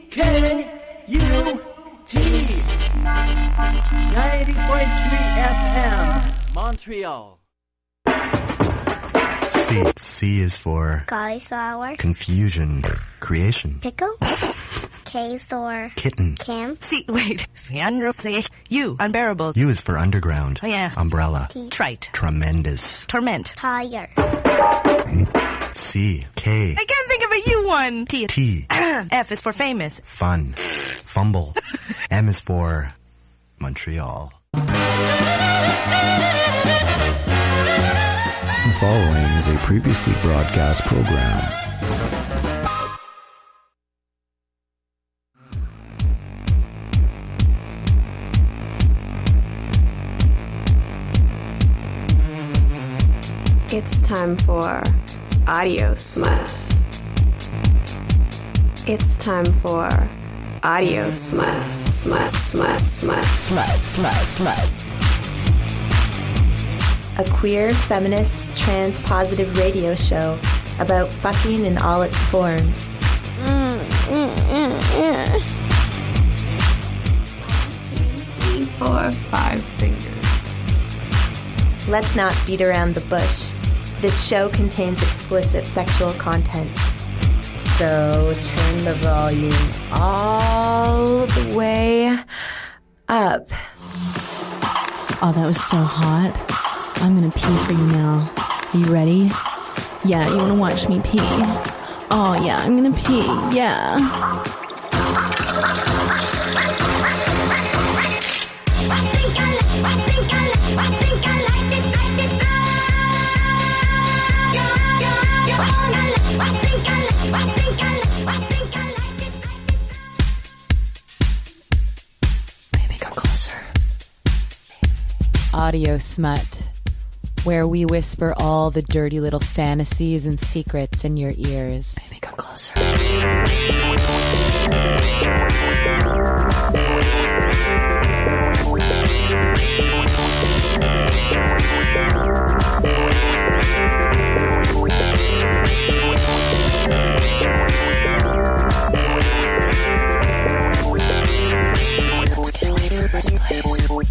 KUT 90.3 FM Montreal. C is for cauliflower, confusion, creation, pickle, K for kitten, Cam, See, wait. U, unbearable. U is for underground, Oh, yeah. umbrella, Trite. tremendous, Torment. tire, C, K, I can't think of a U one. T. T, F is for famous. fun, fumble, M is for Montreal. The following is a previously broadcast program. It's time for Audio Smut. It's time for Audio Smut. Smut, smut, smut. Slut, slut, slut. A queer, feminist, trans-positive radio show about fucking in all its forms. 3, 4, 5 fingers. Let's not beat around the bush. This show contains explicit sexual content. So turn the volume all the way up. Oh, that was so hot. I'm gonna pee for you now. Are you ready? Yeah, you wanna watch me pee? Oh, yeah, I'm gonna pee. Yeah. Baby, come closer. Audio Smut, where we whisper all the dirty little fantasies and secrets in your ears. Baby, come closer. Let's get ready for this place.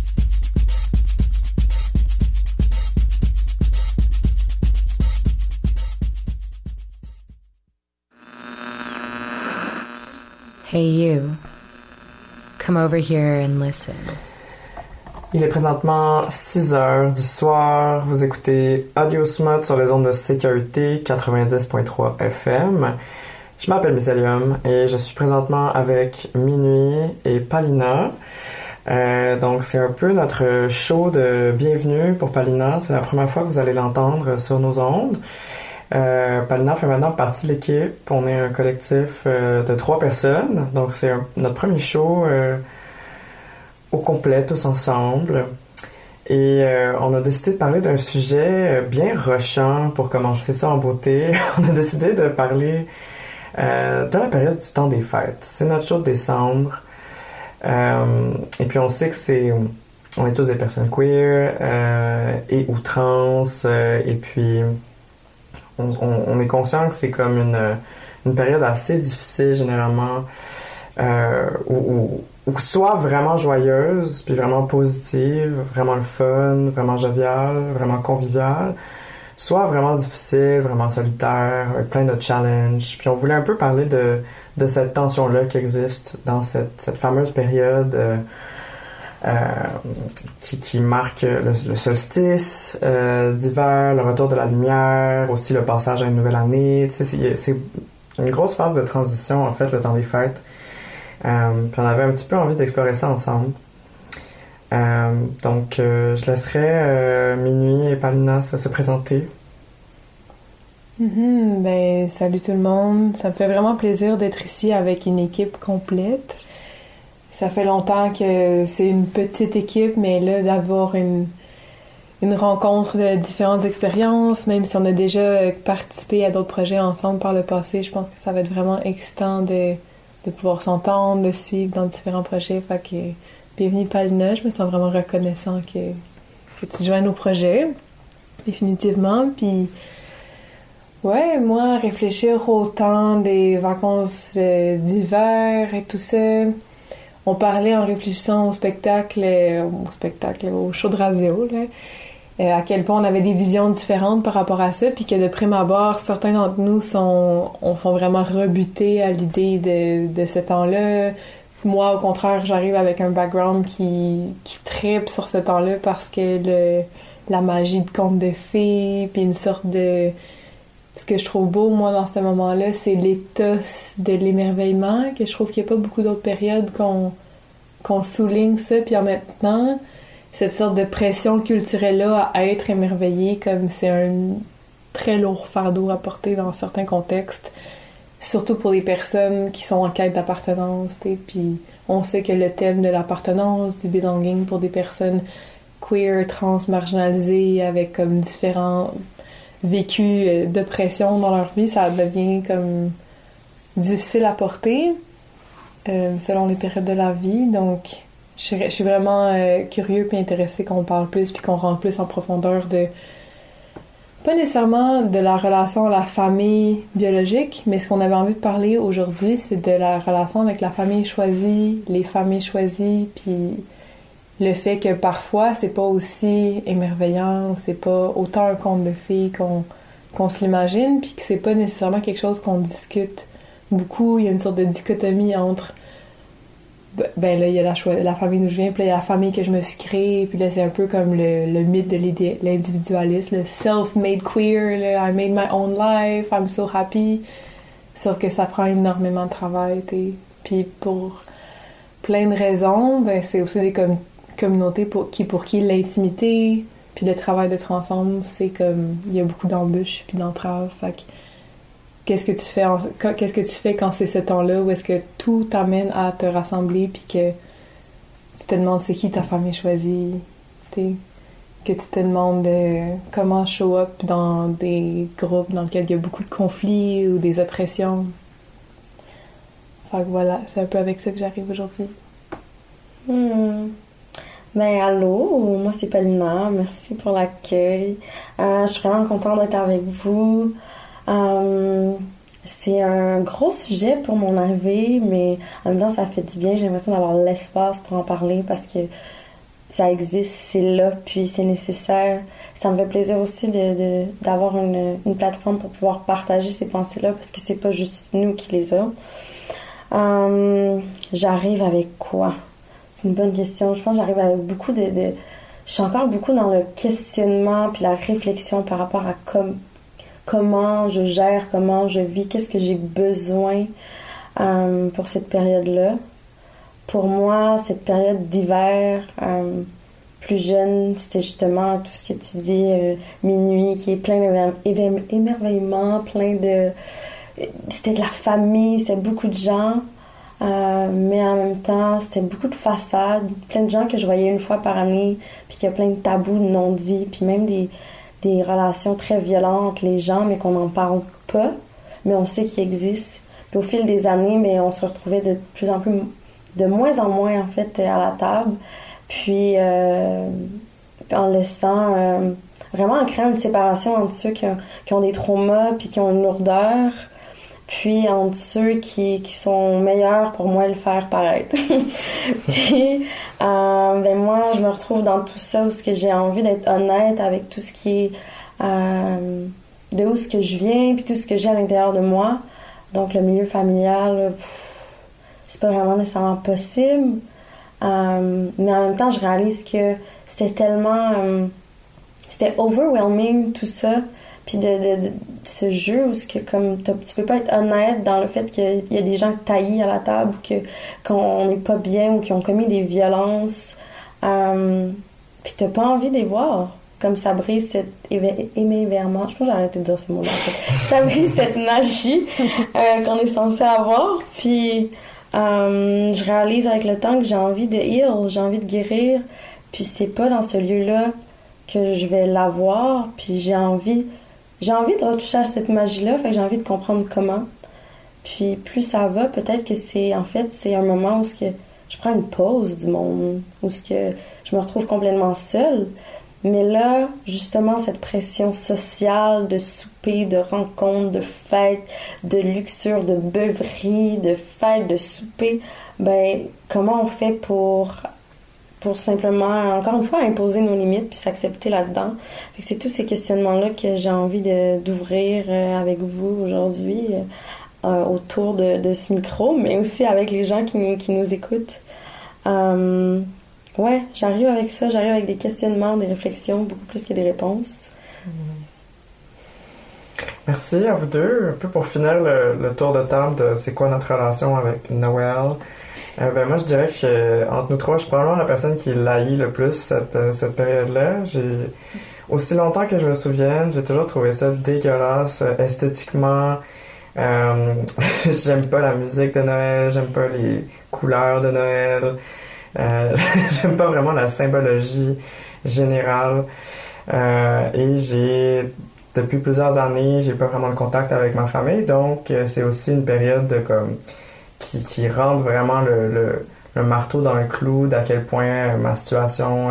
Hey you, come over here and listen. Il est présentement 6 heures du soir. Vous écoutez Audio Smut sur les ondes de CKUT 90.3 FM. Je m'appelle Mycelium et je suis présentement avec Minuit et Palina. Donc c'est un peu notre show de bienvenue pour Palina. C'est la première fois que vous allez l'entendre sur nos ondes. Palina fait maintenant partie de l'équipe. On est un collectif de 3 personnes. Donc c'est notre premier show au complet, tous ensemble. Et on a décidé de parler d'un sujet bien rushant pour commencer ça en beauté. On a décidé de parler de la période du temps des fêtes. C'est notre show de décembre. Et puis on sait que on est tous des personnes queer et ou trans. Et puis on est conscient que c'est comme une période assez difficile généralement où soit vraiment joyeuse puis vraiment positive, vraiment le fun, vraiment joviale, vraiment conviviale, soit vraiment difficile, vraiment solitaire, avec plein de challenges. Puis on voulait un peu parler de cette tension-là qui existe dans cette fameuse période qui marque le solstice d'hiver, le retour de la lumière, aussi le passage à une nouvelle année. Tu sais, c'est une grosse phase de transition, en fait, le temps des fêtes. Puis on avait un petit peu envie d'explorer ça ensemble. Donc, je laisserai Minuit et Palina se présenter. Ben, salut tout le monde. Ça me fait vraiment plaisir d'être ici avec une équipe complète. Ça fait longtemps que c'est une petite équipe, mais là, d'avoir une rencontre de différentes expériences, même si on a déjà participé à d'autres projets ensemble par le passé, je pense que ça va être vraiment excitant de pouvoir s'entendre, de suivre dans différents projets. Fait que bienvenue Palina, je me sens vraiment reconnaissant que tu joignes au projet, définitivement. Puis Ouais, moi, réfléchir au temps des vacances d'hiver et tout ça. On parlait en réfléchissant au spectacle, au show de radio, là, à quel point on avait des visions différentes par rapport à ça, puis que de prime abord, certains d'entre nous sont vraiment rebutés à l'idée de ce temps-là. Moi, au contraire, j'arrive avec un background qui trippe sur ce temps-là parce que la magie de conte de fées, puis une sorte de... Ce que je trouve beau, moi, dans ce moment-là, c'est l'éthos de l'émerveillement, que je trouve qu'il n'y a pas beaucoup d'autres périodes qu'on souligne ça. Puis en même temps, cette sorte de pression culturelle-là à être émerveillé, comme c'est un très lourd fardeau à porter dans certains contextes, surtout pour les personnes qui sont en quête d'appartenance. Puis on sait que le thème de l'appartenance, du belonging pour des personnes queer, trans, marginalisées, avec comme différents vécu d'oppression dans leur vie, ça devient comme difficile à porter selon les périodes de la vie. Donc je suis vraiment curieux puis intéressée qu'on parle plus puis qu'on rentre plus en profondeur de pas nécessairement de la relation à la famille biologique, mais ce qu'on avait envie de parler aujourd'hui, c'est de la relation avec la famille choisie, les familles choisies, puis le fait que parfois c'est pas aussi émerveillant, c'est pas autant un conte de fées qu'on se l'imagine, puis que c'est pas nécessairement quelque chose qu'on discute beaucoup. Il y a une sorte de dichotomie entre ben là il y a la famille d'où je viens, puis là il y a la famille que je me suis créée, puis là c'est un peu comme le mythe de l'individualisme, le self-made queer, là, I made my own life, I'm so happy, sauf que ça prend énormément de travail, t'sais. Puis pour plein de raisons, ben c'est aussi des communautés pour qui l'intimité puis le travail d'être ensemble, c'est comme il y a beaucoup d'embûches puis d'entraves. Fait que qu'est-ce que tu fais quand c'est ce temps-là où est-ce que tout t'amène à te rassembler puis que tu te demandes c'est qui ta famille choisie, que tu te demandes comment show up dans des groupes dans lesquels il y a beaucoup de conflits ou des oppressions. Fait que voilà, c'est un peu avec ça que j'arrive aujourd'hui. Ben allô, moi c'est Paulina, merci pour l'accueil. Je suis vraiment contente d'être avec vous. C'est un gros sujet pour mon arrivée, mais en même temps ça fait du bien. J'ai l'impression d'avoir l'espace pour en parler parce que ça existe, c'est là, puis c'est nécessaire. Ça me fait plaisir aussi d'avoir une plateforme pour pouvoir partager ces pensées-là parce que c'est pas juste nous qui les avons. J'arrive avec quoi? C'est une bonne question. Je pense que j'arrive avec beaucoup je suis encore beaucoup dans le questionnement puis la réflexion par rapport à comment je gère, comment je vis, qu'est-ce que j'ai besoin pour cette période-là. Pour moi, cette période d'hiver, plus jeune, c'était justement tout ce que tu dis, minuit, qui est plein d'émerveillement, c'était de la famille, c'était beaucoup de gens. Mais en même temps, c'était beaucoup de façades, plein de gens que je voyais une fois par année, puis qu'il y a plein de tabous, de non-dits, puis même des relations très violentes entre les gens, mais qu'on n'en parle pas, mais on sait qu'ils existent. Puis au fil des années, mais on se retrouvait de moins en moins, en fait, à la table, puis en laissant, vraiment en créant une séparation entre ceux qui ont des traumas, puis qui ont une lourdeur, puis entre ceux qui sont meilleurs pour moi le faire paraître. Puis, ben moi, je me retrouve dans tout ça où j'ai envie d'être honnête avec tout ce qui est de où ce que je viens, puis tout ce que j'ai à l'intérieur de moi. Donc le milieu familial, c'est pas vraiment nécessairement possible. Mais en même temps, je réalise que c'était tellement... c'était overwhelming tout ça. Puis de ce jeu où comme tu peux pas être honnête dans le fait qu'il y a des gens taillis à la table, qu'on n'est pas bien ou qui ont commis des violences, puis t'as pas envie de les voir. Comme ça brise cet émerveillement. Je pense que j'ai arrêté de dire ce mot-là. En fait. Ça brise cette magie qu'on est censé avoir. Puis je réalise avec le temps que j'ai envie de heal, j'ai envie de guérir. Puis c'est pas dans ce lieu-là que je vais l'avoir. Puis j'ai envie de retoucher à cette magie-là, fait que j'ai envie de comprendre comment. Puis plus ça va, peut-être que c'est un moment où je prends une pause du monde, où je me retrouve complètement seule. Mais là, justement, cette pression sociale de souper, de rencontres, de fêtes, de luxure, de beuveries, de fêtes, de souper, ben, comment on fait pour simplement, encore une fois, imposer nos limites puis s'accepter là-dedans. Fait que c'est tous ces questionnements-là que j'ai envie d'ouvrir avec vous aujourd'hui autour de ce micro, mais aussi avec les gens qui nous écoutent. Ouais, j'arrive avec ça, j'arrive avec des questionnements, des réflexions, beaucoup plus que des réponses. Merci à vous deux. Un peu pour finir le tour de table de c'est quoi notre relation avec Noël. Ben moi, je dirais que entre nous trois, je suis probablement la personne qui l'haït le plus cette période-là. Aussi longtemps que je me souvienne, j'ai toujours trouvé ça dégueulasse esthétiquement. J'aime pas la musique de Noël, j'aime pas les couleurs de Noël. J'aime pas vraiment la symbologie générale. Et depuis plusieurs années, j'ai pas vraiment de contact avec ma famille, donc c'est aussi une période qui rentre vraiment le marteau dans le clou d'à quel point ma situation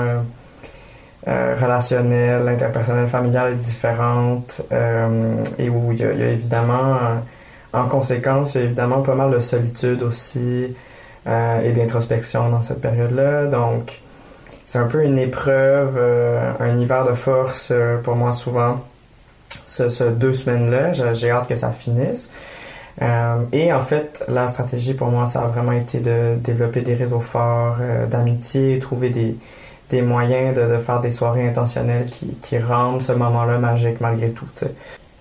relationnelle, interpersonnelle, familiale est différente, et où il y a évidemment, en conséquence, il y a évidemment pas mal de solitude aussi, et d'introspection dans cette période-là. Donc, c'est un peu une épreuve, un hiver de force pour moi souvent, ce 2 semaines-là. J'ai hâte que ça finisse. Et en fait, la stratégie pour moi, ça a vraiment été de développer des réseaux forts d'amitié, trouver des moyens de faire des soirées intentionnelles qui rendent ce moment-là magique malgré tout, tu sais.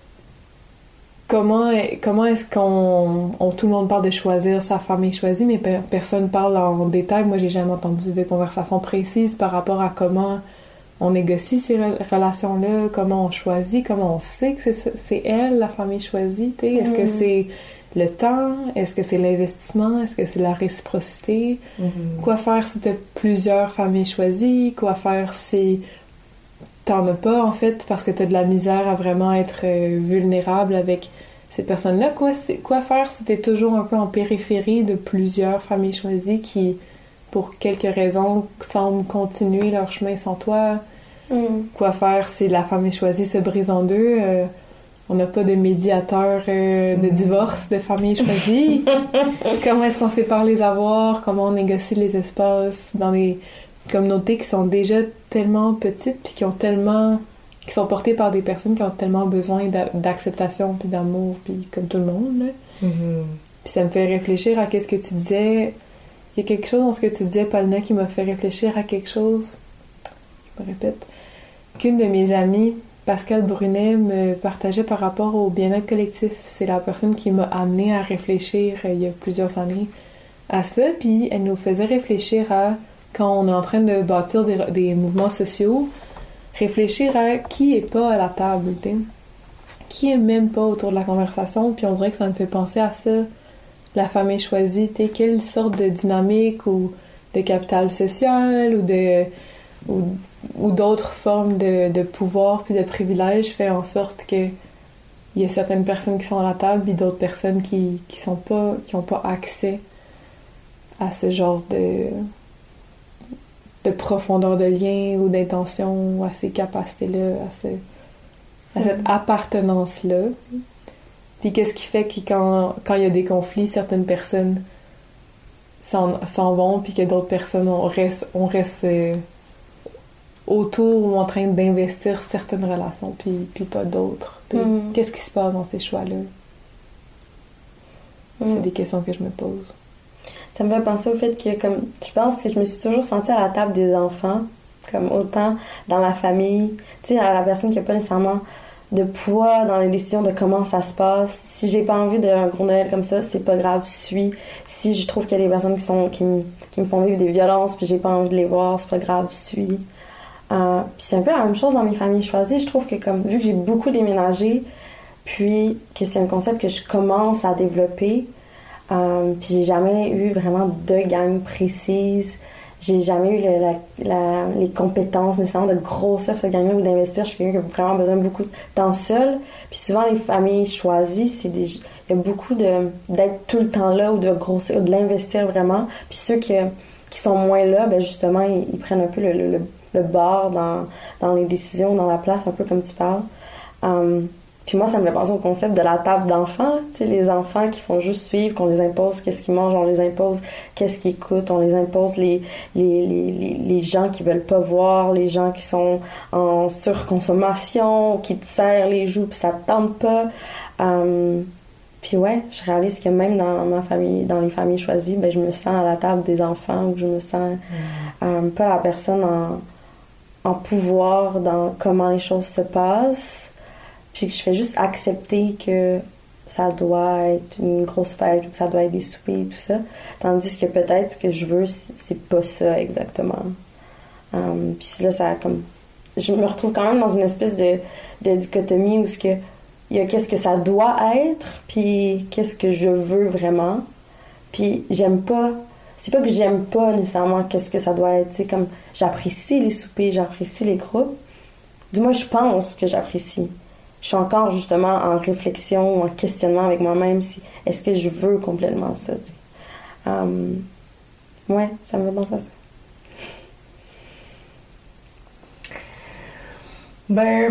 Comment est-ce qu'on tout le monde parle de choisir sa famille choisie, mais personne parle en détail. Moi, j'ai jamais entendu de conversation précise par rapport à comment on négocie ces relations-là, comment on choisit, comment on sait que c'est elle, la famille choisie, tu sais. Est-ce que c'est le temps? Est-ce que c'est l'investissement? Est-ce que c'est la réciprocité? Quoi faire si t'as plusieurs familles choisies? Quoi faire si t'en as pas, en fait, parce que t'as de la misère à vraiment être vulnérable avec ces personnes-là? Quoi faire si t'es toujours un peu en périphérie de plusieurs familles choisies qui, pour quelques raisons, semblent continuer leur chemin sans toi? Quoi faire si la famille choisie se brise en deux? On n'a pas de médiateur de divorce de famille choisie. Comment est-ce qu'on sépare les avoirs? Comment on négocie les espaces dans les communautés qui sont déjà tellement petites puis qui sont portées par des personnes qui ont tellement besoin d'acceptation puis d'amour puis comme tout le monde, là. Puis ça me fait réfléchir à qu'est-ce que tu disais. Il y a quelque chose dans ce que tu disais, Paulina, qui m'a fait réfléchir à quelque chose, je me répète, qu'une de mes amies, Pascal Brunet, me partageait par rapport au bien-être collectif. C'est la personne qui m'a amenée à réfléchir il y a plusieurs années à ça, puis elle nous faisait réfléchir à, quand on est en train de bâtir des mouvements sociaux, réfléchir à qui est pas à la table, t'sais. Qui est même pas autour de la conversation, puis on dirait que ça me fait penser à ça, la famille choisie, t'sais, quelle sorte de dynamique ou de capital social ou d'autres formes de pouvoir puis de privilèges fait en sorte que il y a certaines personnes qui sont à la table puis d'autres personnes qui ont pas accès à ce genre de profondeur de lien ou d'intention, ou à ces capacités-là, à cette appartenance-là. Puis qu'est-ce qui fait que quand il y a des conflits, certaines personnes s'en vont, puis que d'autres personnes, on reste autour ou en train d'investir certaines relations, puis pas d'autres. Qu'est-ce qui se passe dans ces choix-là? C'est des questions que je me pose. Ça me fait penser au fait que, comme, je pense que je me suis toujours sentie à la table des enfants, comme autant dans la famille, tu sais, à la personne qui n'a pas nécessairement de poids dans les décisions de comment ça se passe. Si j'ai pas envie d'un gros Noël comme ça, c'est pas grave, suis. Si je trouve qu'il y a des personnes qui me font vivre des violences puis j'ai pas envie de les voir, c'est pas grave, suis. Puis c'est un peu la même chose dans mes familles choisies. Je trouve que, comme, vu que j'ai beaucoup déménagé, puis que c'est un concept que je commence à développer, puis j'ai jamais eu vraiment de gang précise. J'ai jamais eu les compétences nécessairement de grossir ce gang-là ou d'investir. Je suis quelqu'un qui a vraiment besoin de beaucoup de temps seul. Puis souvent, les familles choisies, il y a beaucoup d'être tout le temps là ou de grossir ou de l'investir vraiment. Puis ceux qui sont moins là, ben justement, ils prennent un peu le le bord dans les décisions, dans la place, un peu comme tu parles. Puis moi, ça me fait penser au concept de la table d'enfants. Tu sais, les enfants qui font juste suivre, qu'on les impose qu'est-ce qu'ils mangent, on les impose qu'est-ce qu'ils écoutent, on les impose les gens qui veulent pas voir, les gens qui sont en surconsommation, qui te serrent les joues puis ça te tente pas. Puis ouais, je réalise que même dans ma famille, dans les familles choisies, ben je me sens à la table des enfants, où je me sens pas la personne en pouvoir dans comment les choses se passent. Puis que je fais juste accepter que ça doit être une grosse fête ou que ça doit être des soupers et tout ça. Tandis que peut-être ce que je veux, c'est pas ça exactement. Puis là, ça comme... Je me retrouve quand même dans une espèce de dichotomie où il y a qu'est-ce que ça doit être, puis qu'est-ce que je veux vraiment. Puis j'aime pas... C'est pas que j'aime pas nécessairement qu'est-ce que ça doit être. C'est comme j'apprécie les soupers, j'apprécie les groupes. Du moins, je pense que j'apprécie. Je suis encore justement en réflexion ou en questionnement avec moi-même si est-ce que je veux complètement ça. Ouais, ça me fait penser à ça. Ben,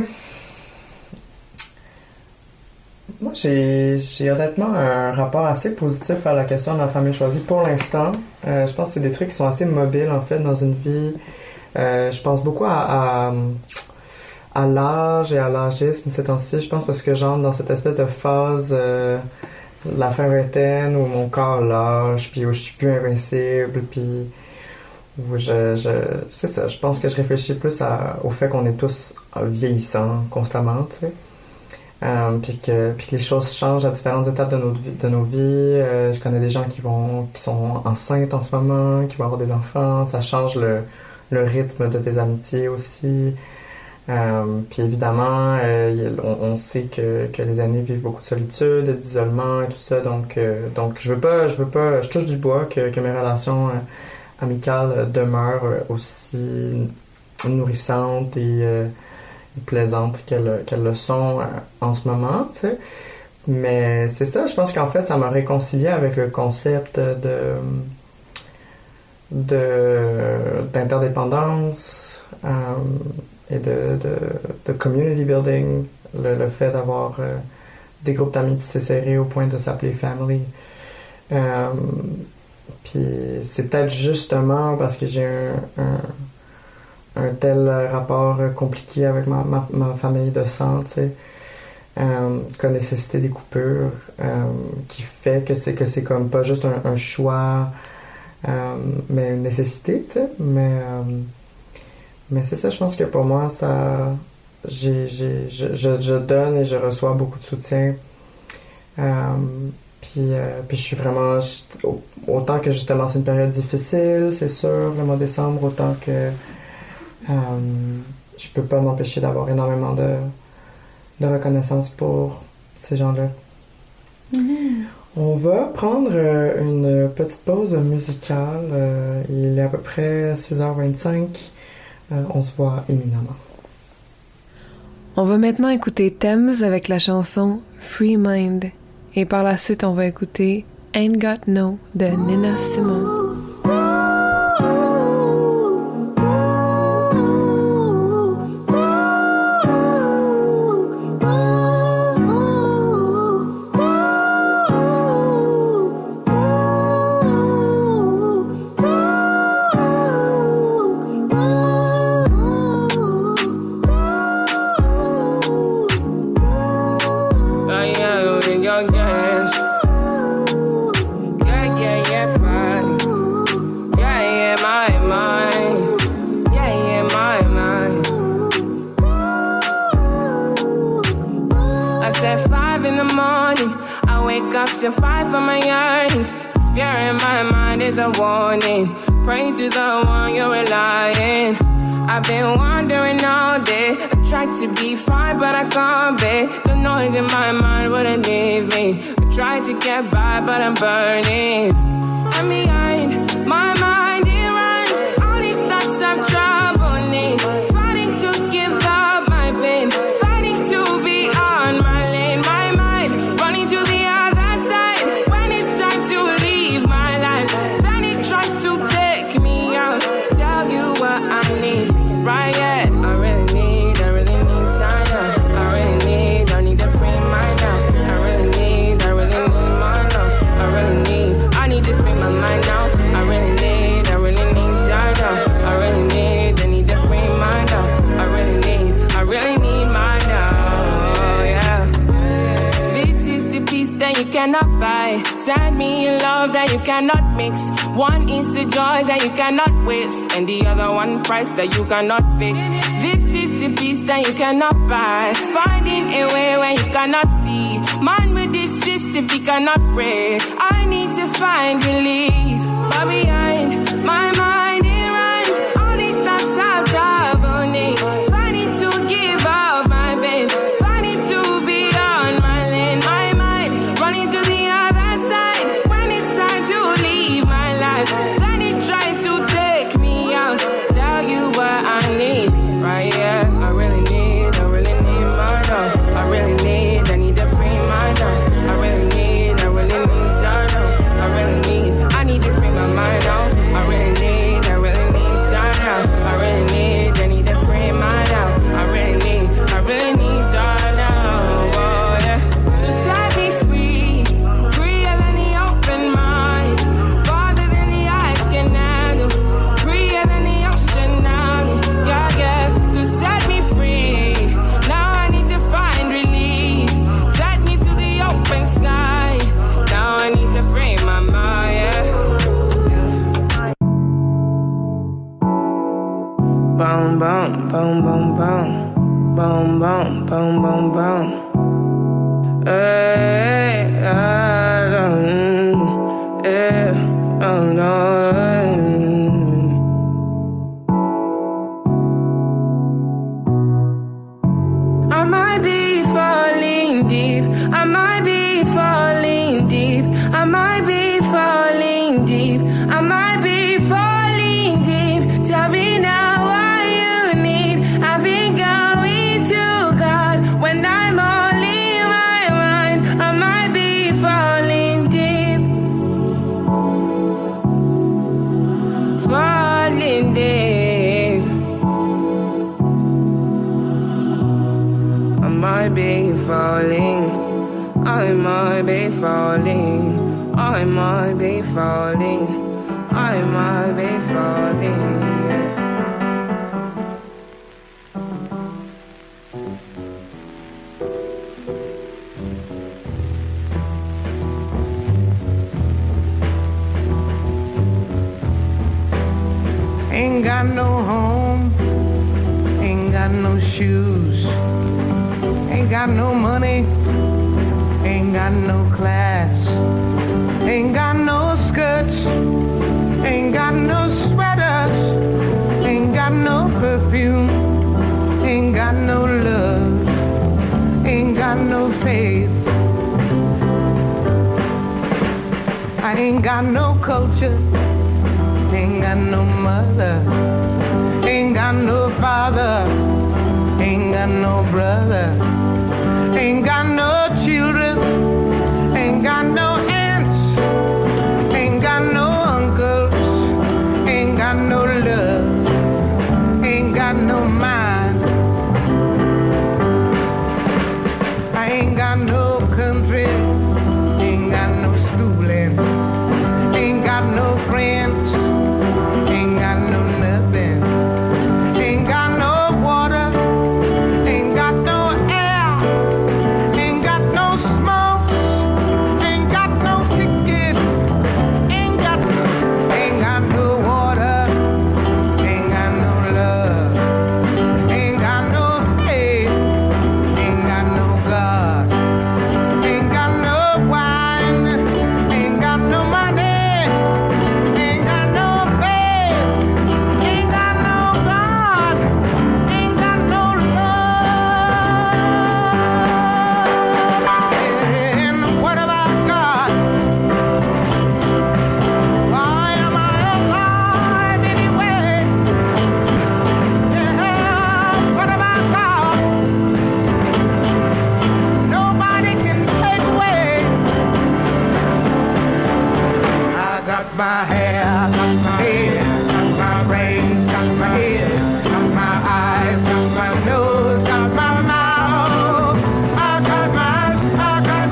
moi j'ai honnêtement un rapport assez positif à la question de la famille choisie pour l'instant. Je pense que c'est des trucs qui sont assez mobiles en fait dans une vie. Je pense beaucoup à l'âge et à l'âgisme ces temps-ci, je pense, parce que j'entre dans cette espèce de phase la fin vingtaine où mon corps lâche, puis où je suis plus invincible, puis où c'est ça, je pense que je réfléchis plus au fait qu'on est tous vieillissants constamment, tu sais. Puis que les choses changent à différentes étapes de nos vies. Je connais des gens qui sont enceintes en ce moment, qui vont avoir des enfants, ça change le rythme de tes amitiés aussi. Puis évidemment, on sait que les aînés vivent beaucoup de solitude, d'isolement et tout ça, donc je touche du bois que mes relations amicales demeurent aussi nourrissantes et plaisantes qu'elles le sont en ce moment, tu sais. Mais c'est ça, je pense qu'en fait, ça m'a réconcilié avec le concept d'interdépendance, et de community building, le fait d'avoir des groupes d'amis tissés serrés au point de s'appeler family. Puis c'est peut-être justement parce que j'ai un tel rapport compliqué avec ma famille de sang, tu sais, qu'à nécessité des coupures, qui fait que c'est comme pas juste un choix, mais une nécessité, tu sais, mais c'est ça, je pense que pour moi, ça, je donne et je reçois beaucoup de soutien. Puis je suis vraiment, autant que justement c'est une période difficile, c'est sûr, le mois de décembre, autant que je peux pas m'empêcher d'avoir énormément de reconnaissance pour ces gens-là. Mm-hmm. On va prendre une petite pause musicale. Il est à peu près 6h25. On se voit éminemment. On va maintenant écouter Thames avec la chanson Free Mind. Et par la suite, on va écouter Ain't Got No de Nina Simone. To fight for my yearnings. Fear in my mind is a warning. Pray to the one you're relying. I've been wandering all day. I tried to be fine, but I can't be. The noise in my mind wouldn't leave me. I tried to get by, but I'm burning. And behind my mind, it runs. All these thoughts have troubled me. Fighting to give up my pain. Fighting to be on my lane. My mind running to the other side. When it's time to leave my life, then it tries to take me out. Tell you what I need right need love that you cannot mix. One is the joy that you cannot waste, and the other one price that you cannot fix. This is the peace that you cannot buy, finding a way when you cannot see. Man with this system, he cannot pray. I need to find relief, but behind my mind it runs. All these thoughts have trouble me. Funny to give up my pain, funny to be on my lane. My mind running to the other side when it's time to leave my life. Then it tries to take me out, tell you what I need, right? Yeah, I really need my love. I really need to free my love. I really need your love. I need to free my mind out. I really need your love. I really need to free my love. I really need your love. Oh yeah, to set me free, freer than the open mind, farther than the eyes can handle, freer than the ocean now. Yeah, yeah, to set me free. Now I need to find release. Set me to the open sky. Now I need to free my mind. Yeah. Boom, boom, boom, boom, boom. Boom, boom, boom, boom, boom. Hey, I don't, yeah, oh no. I might be falling deep. I might be falling deep. I might be falling deep. I might be falling deep. Tell me now what you need. I've been going to God when I'm only in my mind. I might be falling deep. Falling deep. I might be falling. I might be falling. I might be falling. I might be falling. Yeah. Ain't got no home, ain't got no shoes, ain't got no money, ain't got no class, ain't got no skirts, ain't got no sweaters, ain't got no perfume, ain't got no love, ain't got no faith. I ain't got no culture, ain't got no mother, ain't got no father, ain't got no brother, ain't got no children, ain't got no aunts, ain't got no uncles, ain't got no love, ain't got no mind. I ain't got no country, ain't got no schooling, ain't got no friends, ain't got no nothing, ain't got no water, ain't got no air, ain't got no smoke, ain't got no ticket, ain't got no water, ain't got no love, ain't got no faith, ain't got no God, ain't got no wine, ain't got no money. My hair, got my head, got my brains, got my head, got my eyes, got my nose, got my mouth. I got my sense. I got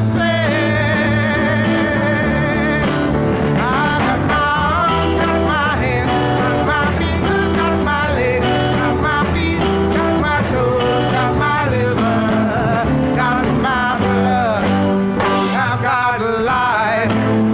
my arms, got my hands, got my fingers, got my legs, got my feet, got my toes, got my liver, got my blood. I've got life.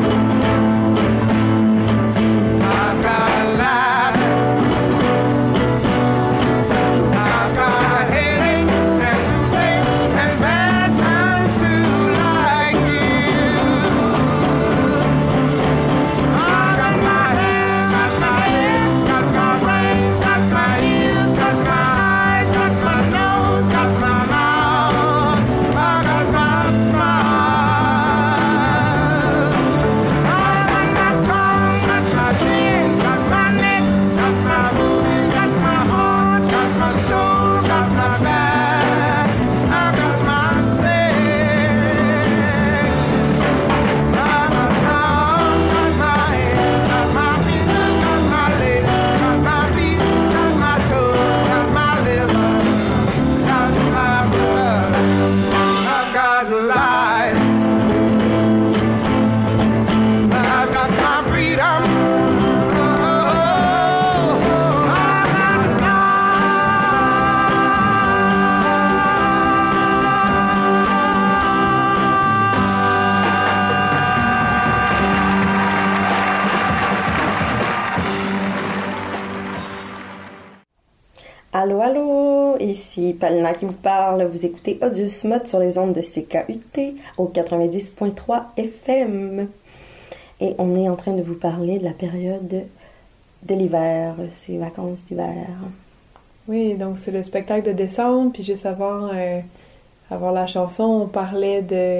Allô, allô, ici Palina qui vous parle. Vous écoutez Audio Smut sur les ondes de CKUT au 90.3 FM. Et on est en train de vous parler de la période de l'hiver, ces vacances d'hiver. Oui, donc c'est le spectacle de décembre, puis juste avant la chanson, on parlait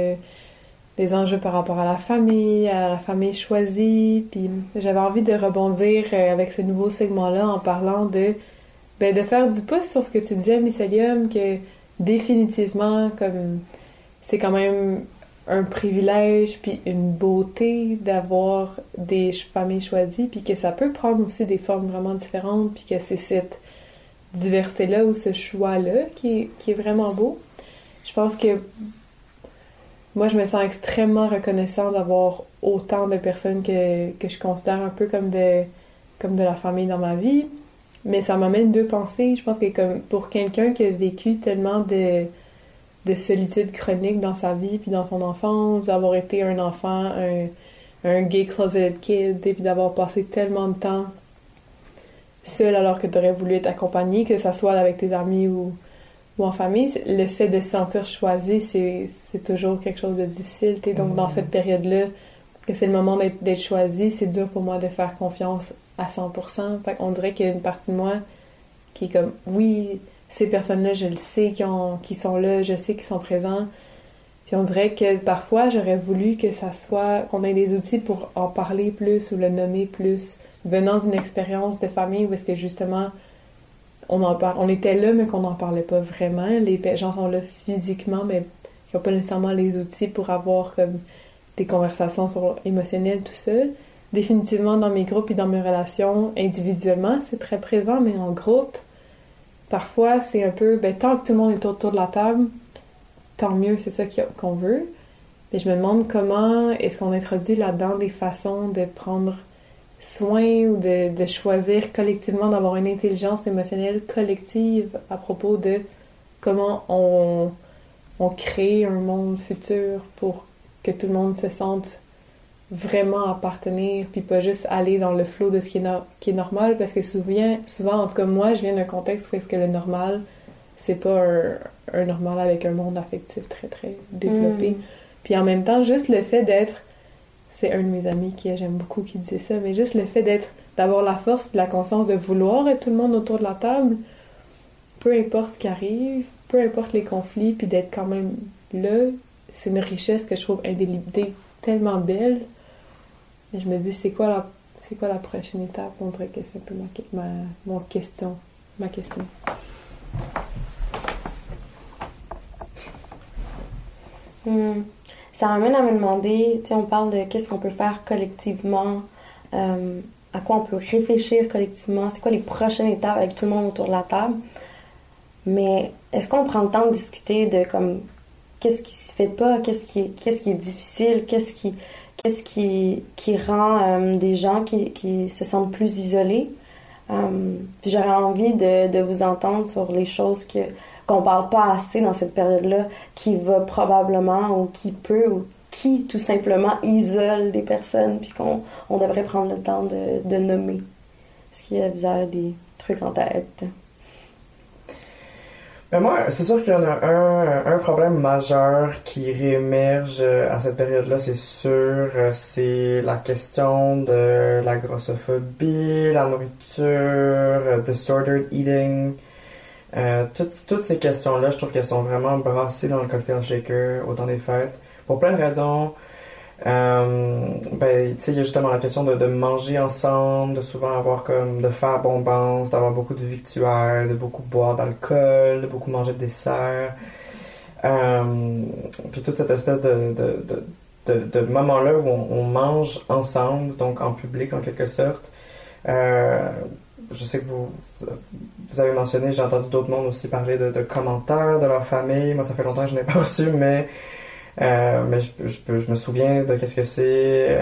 des enjeux par rapport à la famille choisie, puis j'avais envie de rebondir avec ce nouveau segment-là en parlant de faire du pouce sur ce que tu disais, Mycelium, que définitivement, comme c'est quand même un privilège puis une beauté d'avoir des familles choisies, puis que ça peut prendre aussi des formes vraiment différentes, puis que c'est cette diversité-là ou ce choix-là qui est vraiment beau. Je pense que moi, je me sens extrêmement reconnaissante d'avoir autant de personnes que je considère un peu comme de la famille dans ma vie. Mais ça m'amène deux pensées. Je pense que comme pour quelqu'un qui a vécu tellement de solitude chronique dans sa vie puis dans son enfance, d'avoir été un enfant, un gay closeted kid, et puis d'avoir passé tellement de temps seul alors que tu aurais voulu être accompagné, que ça soit avec tes amis ou en famille, le fait de se sentir choisi, c'est toujours quelque chose de difficile. Donc dans cette période-là, que c'est le moment d'être choisi, c'est dur pour moi de faire confiance à 100%. Fait qu'on dirait qu'il y a une partie de moi qui est comme, oui, ces personnes-là, je le sais qui sont là, je sais qu'ils sont présents. Puis on dirait que parfois, j'aurais voulu que ça soit, qu'on ait des outils pour en parler plus ou le nommer plus, venant d'une expérience de famille où est-ce que justement, on était là, mais qu'on n'en parlait pas vraiment. Les gens sont là physiquement, mais qui n'ont pas nécessairement les outils pour avoir comme des conversations émotionnelles, tout ça. Définitivement, dans mes groupes et dans mes relations, individuellement, c'est très présent, mais en groupe, parfois, c'est un peu, tant que tout le monde est autour de la table, tant mieux, c'est ça qu'on veut. Mais je me demande comment est-ce qu'on introduit là-dedans des façons de prendre soin ou de choisir collectivement, d'avoir une intelligence émotionnelle collective à propos de comment on crée un monde futur pour que tout le monde se sente vraiment appartenir, puis pas juste aller dans le flow de ce qui est normal, parce que souvent, en tout cas moi, je viens d'un contexte où est-ce que le normal, c'est pas un normal avec un monde affectif très, très développé. Puis en même temps, juste le fait d'être, c'est un de mes amis qui j'aime beaucoup qui disait ça, mais juste le fait d'avoir la force puis la conscience de vouloir être tout le monde autour de la table, peu importe ce qui arrive, peu importe les conflits, puis d'être quand même là, c'est une richesse que je trouve indélébile, tellement belle. Et je me dis, c'est quoi la prochaine étape? On dirait que c'est un peu ma question. Ça m'amène à me demander, tu sais, on parle de qu'est-ce qu'on peut faire collectivement, à quoi on peut réfléchir collectivement, c'est quoi les prochaines étapes avec tout le monde autour de la table. Mais est-ce qu'on prend le temps de discuter de comme qu'est-ce qui se fait pas, qu'est-ce qui est difficile, qu'est-ce qui rend des gens qui se sentent plus isolés. Puis j'aurais envie de vous entendre sur les choses qu'on parle pas assez dans cette période-là, qui va probablement ou qui peut ou qui tout simplement isole des personnes, puis qu'on devrait prendre le temps de nommer. Est-ce qu'il y a vous avez des trucs en tête? Mais moi, c'est sûr qu'il y en a un problème majeur qui réémerge à cette période-là, c'est sûr, c'est la question de la grossophobie, la nourriture, disordered eating. Toutes ces questions-là, je trouve qu'elles sont vraiment brassées dans le cocktail shaker au temps des fêtes, pour plein de raisons. Tu sais, il y a justement la question de manger ensemble, de souvent avoir comme, de faire bombance, d'avoir beaucoup de victuailles, de beaucoup boire d'alcool, de beaucoup manger de dessert. Puis toute cette espèce de moment-là où on mange ensemble, donc en public en quelque sorte. Je sais que vous avez mentionné, j'ai entendu d'autres mondes aussi parler de commentaires de leur famille. Moi, ça fait longtemps que je n'ai pas reçu, mais je me souviens de qu'est-ce que c'est.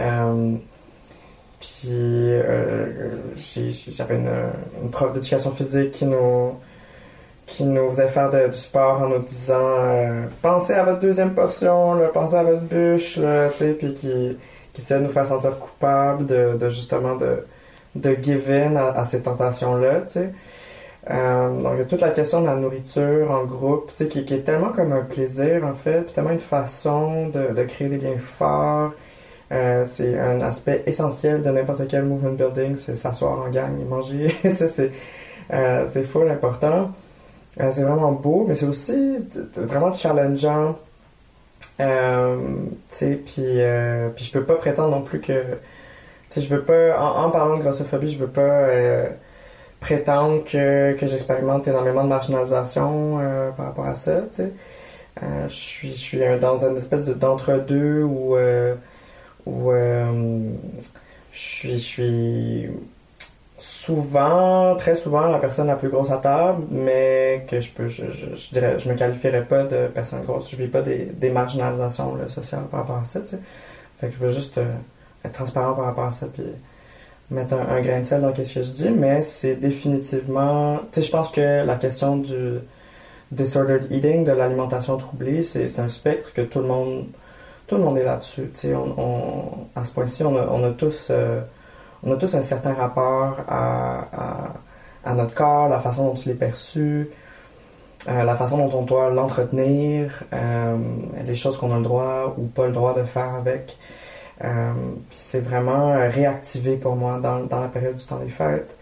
Puis j'avais une prof d'éducation physique qui nous faisait faire du sport en nous disant pensez à votre deuxième portion, là, pensez à votre bûche, là, tu sais, puis qui essayait de nous faire sentir coupables de justement de give in à ces tentations-là, tu sais. Donc, il y a toute la question de la nourriture en groupe, tu sais, qui est tellement comme un plaisir, en fait, puis tellement une façon de créer des liens forts. C'est un aspect essentiel de n'importe quel movement building, c'est s'asseoir en gang et manger. Tu sais, c'est full important. C'est vraiment beau, mais c'est aussi vraiment challengeant. Tu sais, puis je peux pas prétendre non plus que... Tu sais, je veux pas... En parlant de grossophobie, je veux pas... prétendre que j'expérimente énormément de marginalisation par rapport à ça, tu sais. Je suis dans une espèce d'entre-deux où je suis souvent, très souvent, la personne la plus grosse à table, mais que je dirais, je me qualifierais pas de personne grosse. Je vis pas des marginalisations là, sociales par rapport à ça, tu sais. Fait que je veux juste être transparent par rapport à ça, puis mettre un grain de sel dans ce que je dis, mais c'est définitivement... Tu sais, je pense que la question du disordered eating, de l'alimentation troublée, c'est un spectre que tout le monde est là-dessus. Tu sais, à ce point-ci, on a tous un certain rapport à notre corps, la façon dont il est perçu, la façon dont on doit l'entretenir, les choses qu'on a le droit ou pas le droit de faire avec. Puis c'est vraiment réactivé pour moi dans la période du temps des fêtes.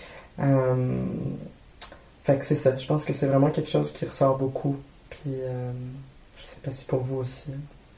Fait que c'est ça. Je pense que c'est vraiment quelque chose qui ressort beaucoup. Puis je sais pas si pour vous aussi.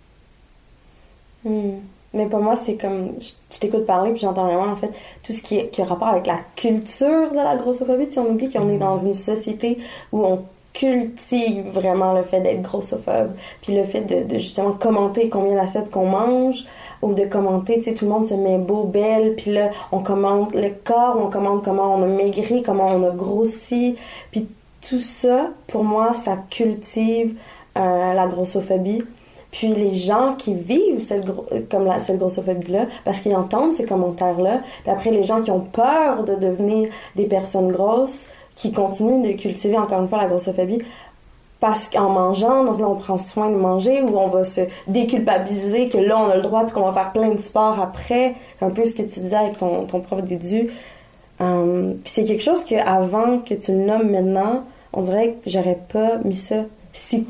Mais pour moi, c'est comme... Je t'écoute parler, puis j'entends vraiment, en fait, tout ce qui a rapport avec la culture de la grossophobie. Tu sais, on oublie qu'on est dans une société où on cultive vraiment le fait d'être grossophobe. Puis le fait de justement commenter combien d'assiettes qu'on mange, ou de commenter, tu sais, tout le monde se met beau, belle, puis là, on commente le corps, on commente comment on a maigri, comment on a grossi, puis tout ça, pour moi, ça cultive la grossophobie. Puis les gens qui vivent cette grossophobie-là, parce qu'ils entendent ces commentaires-là, puis après, les gens qui ont peur de devenir des personnes grosses, qui continuent de cultiver, encore une fois, la grossophobie, parce qu'en mangeant, donc là, on prend soin de manger, ou on va se déculpabiliser que là, on a le droit, puis qu'on va faire plein de sports après, un peu ce que tu disais avec ton prof d'édu. Puis c'est quelque chose que avant que tu le nommes maintenant, on dirait que j'aurais pas mis ça si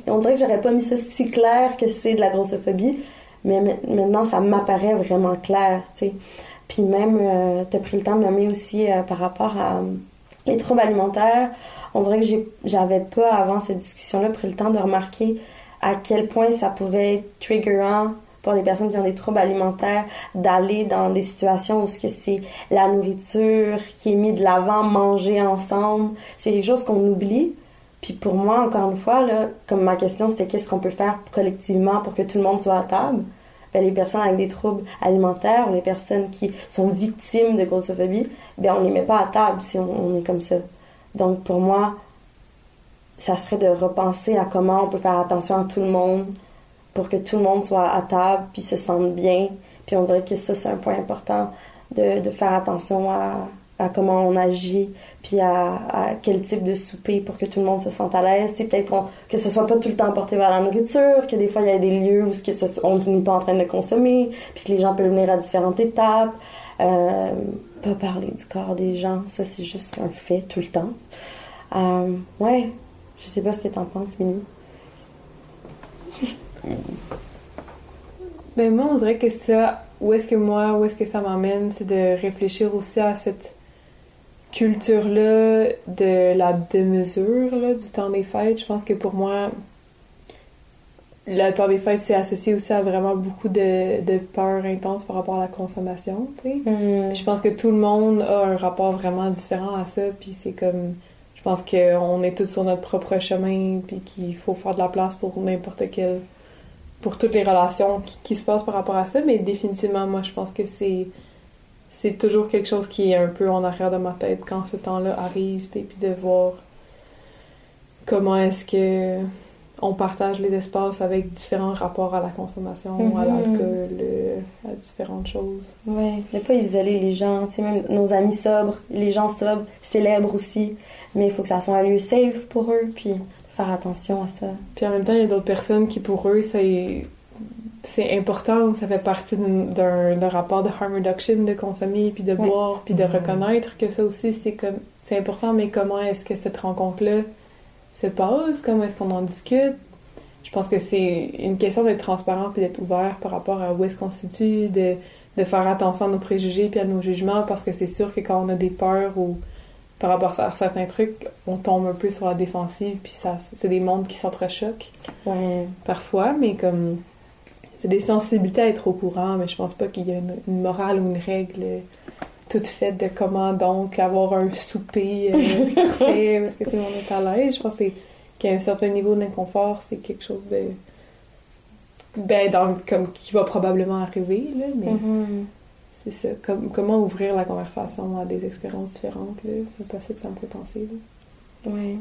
clair que c'est de la grossophobie, mais maintenant, ça m'apparaît vraiment clair, tu sais. Puis même, t'as pris le temps de nommer aussi par rapport à les troubles alimentaires. On dirait que j'avais pas, avant cette discussion-là, pris le temps de remarquer à quel point ça pouvait être triggerant pour les personnes qui ont des troubles alimentaires d'aller dans des situations où c'est la nourriture qui est mise de l'avant, manger ensemble. C'est quelque chose qu'on oublie. Puis pour moi, encore une fois, là, comme ma question, c'était qu'est-ce qu'on peut faire collectivement pour que tout le monde soit à table? Ben, les personnes avec des troubles alimentaires ou les personnes qui sont victimes de grossophobie, ben, on les met pas à table si on est comme ça. Donc, pour moi, ça serait de repenser à comment on peut faire attention à tout le monde pour que tout le monde soit à table puis se sente bien. Puis on dirait que ça, c'est un point important de faire attention à comment on agit puis à quel type de souper pour que tout le monde se sente à l'aise. C'est peut-être que ce soit pas tout le temps porté vers la nourriture, que des fois, il y a des lieux où on n'est pas en train de consommer puis que les gens peuvent venir à différentes étapes. Pas parler du corps des gens, ça c'est juste un fait tout le temps. Ouais, je sais pas ce que t'en penses, Mimi. Ben moi, on dirait que ça, où est-ce que ça m'emmène, c'est de réfléchir aussi à cette culture-là de la démesure là, du temps des fêtes. Je pense que pour moi, le temps des fêtes, c'est associé aussi à vraiment beaucoup de peur intense par rapport à la consommation, tu sais. Je pense que tout le monde a un rapport vraiment différent à ça, puis c'est comme... Je pense qu'on est tous sur notre propre chemin, puis qu'il faut faire de la place pour n'importe quel... pour toutes les relations qui se passent par rapport à ça, mais définitivement, moi, je pense que c'est toujours quelque chose qui est un peu en arrière de ma tête quand ce temps-là arrive, tu sais, puis de voir comment est-ce que on partage les espaces avec différents rapports à la consommation, à l'alcool, à différentes choses. Ouais, ne pas isoler les gens, tu sais, même nos amis sobres, les gens sobres célèbrent aussi, mais il faut que ça soit un lieu safe pour eux, puis faire attention à ça. Puis en même temps, il y a d'autres personnes qui, pour eux, c'est important, ça fait partie d'un rapport de harm reduction, de consommer, puis de boire, puis de reconnaître que ça aussi, c'est important, mais comment est-ce que cette rencontre-là se passe? Comment est-ce qu'on en discute? Je pense que c'est une question d'être transparent puis d'être ouvert par rapport à où est-ce qu'on se situe, de faire attention à nos préjugés puis à nos jugements, parce que c'est sûr que quand on a des peurs ou par rapport à certains trucs, on tombe un peu sur la défensive, puis c'est des mondes qui s'entrechoquent parfois, mais comme c'est des sensibilités à être au courant, mais je pense pas qu'il y a une morale ou une règle toute faite de comment donc avoir un souper parfait parce que tout le monde est à l'aise. Je pense qu'il y a un certain niveau d'inconfort, c'est quelque chose de comme qui va probablement arriver, là, mais c'est ça. Comment ouvrir la conversation à des expériences différentes, là, c'est pas ça que ça me fait penser. Oui.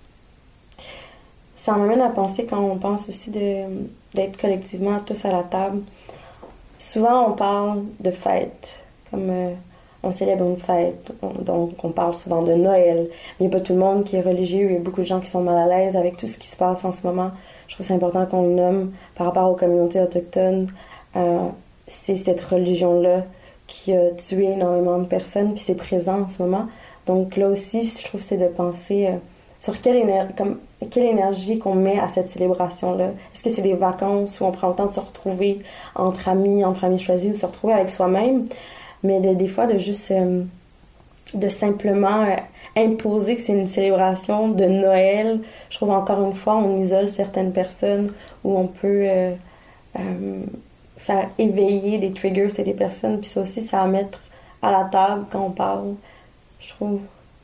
Ça m'amène à penser quand on pense aussi d'être collectivement tous à la table. Souvent, on parle de fête, comme on célèbre une fête, donc on parle souvent de Noël. Mais il n'y a pas tout le monde qui est religieux, il y a beaucoup de gens qui sont mal à l'aise avec tout ce qui se passe en ce moment. Je trouve que c'est important qu'on le nomme par rapport aux communautés autochtones. C'est cette religion-là qui a tué énormément de personnes, puis c'est présent en ce moment. Donc là aussi, je trouve que c'est de penser sur quelle énergie qu'on met à cette célébration-là. Est-ce que c'est des vacances où on prend le temps de se retrouver entre amis choisis, ou se retrouver avec soi-même, mais des fois de juste de simplement imposer que c'est une célébration de Noël. Je trouve encore une fois, on isole certaines personnes où on peut faire éveiller des triggers chez des personnes, puis ça aussi, ça à mettre à la table quand on parle, je trouve.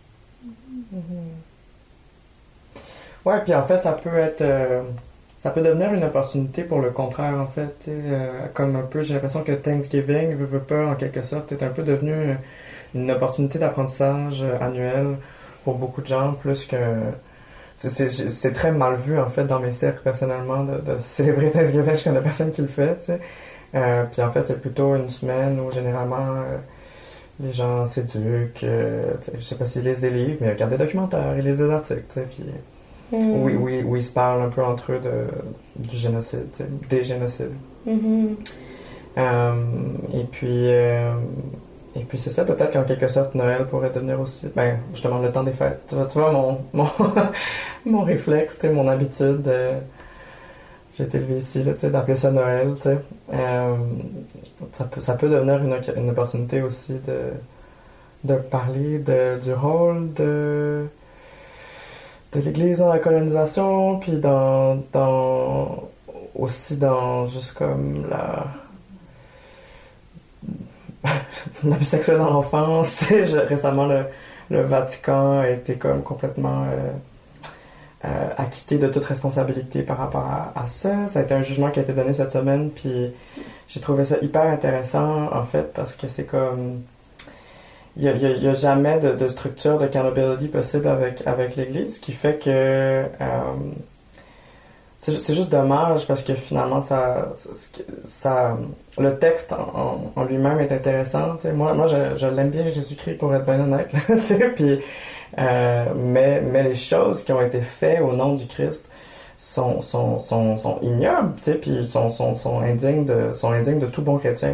Ouais, puis en fait, ça peut devenir une opportunité pour le contraire, en fait. Comme un peu, j'ai l'impression que Thanksgiving, veut pas, en quelque sorte, est un peu devenu une opportunité d'apprentissage annuel pour beaucoup de gens, plus que... C'est très mal vu, en fait, dans mes cercles, personnellement, de célébrer Thanksgiving. Je connais personne qui le fait, tu sais. Puis en fait, c'est plutôt une semaine où, généralement, les gens s'éduquent. Je sais pas s'ils lisent des livres, mais ils regardent des documentaires, ils lisent des articles, tu sais, puis... où ils se parlent un peu entre eux du génocide, des génocides. Et puis c'est ça, peut-être qu'en quelque sorte Noël pourrait devenir aussi, justement le temps des fêtes. Tu vois mon réflexe, mon habitude, j'ai été élevé ici, là, d'appeler ça Noël, ça peut devenir une opportunité aussi de parler du rôle de l'Église dans la colonisation, puis aussi dans juste comme l'abus sexuel dans l'enfance. Récemment, le Vatican a été comme complètement acquitté de toute responsabilité par rapport à ça. Ça a été un jugement qui a été donné cette semaine, puis j'ai trouvé ça hyper intéressant, en fait, parce que c'est comme... Il y a jamais de structure de accountability possible avec l'Église, ce qui fait que c'est juste dommage, parce que finalement le texte en lui-même est intéressant. Moi je l'aime bien, Jésus-Christ, pour être bien honnête, puis mais les choses qui ont été faites au nom du Christ sont ignobles, puis sont indignes de tout bon chrétien.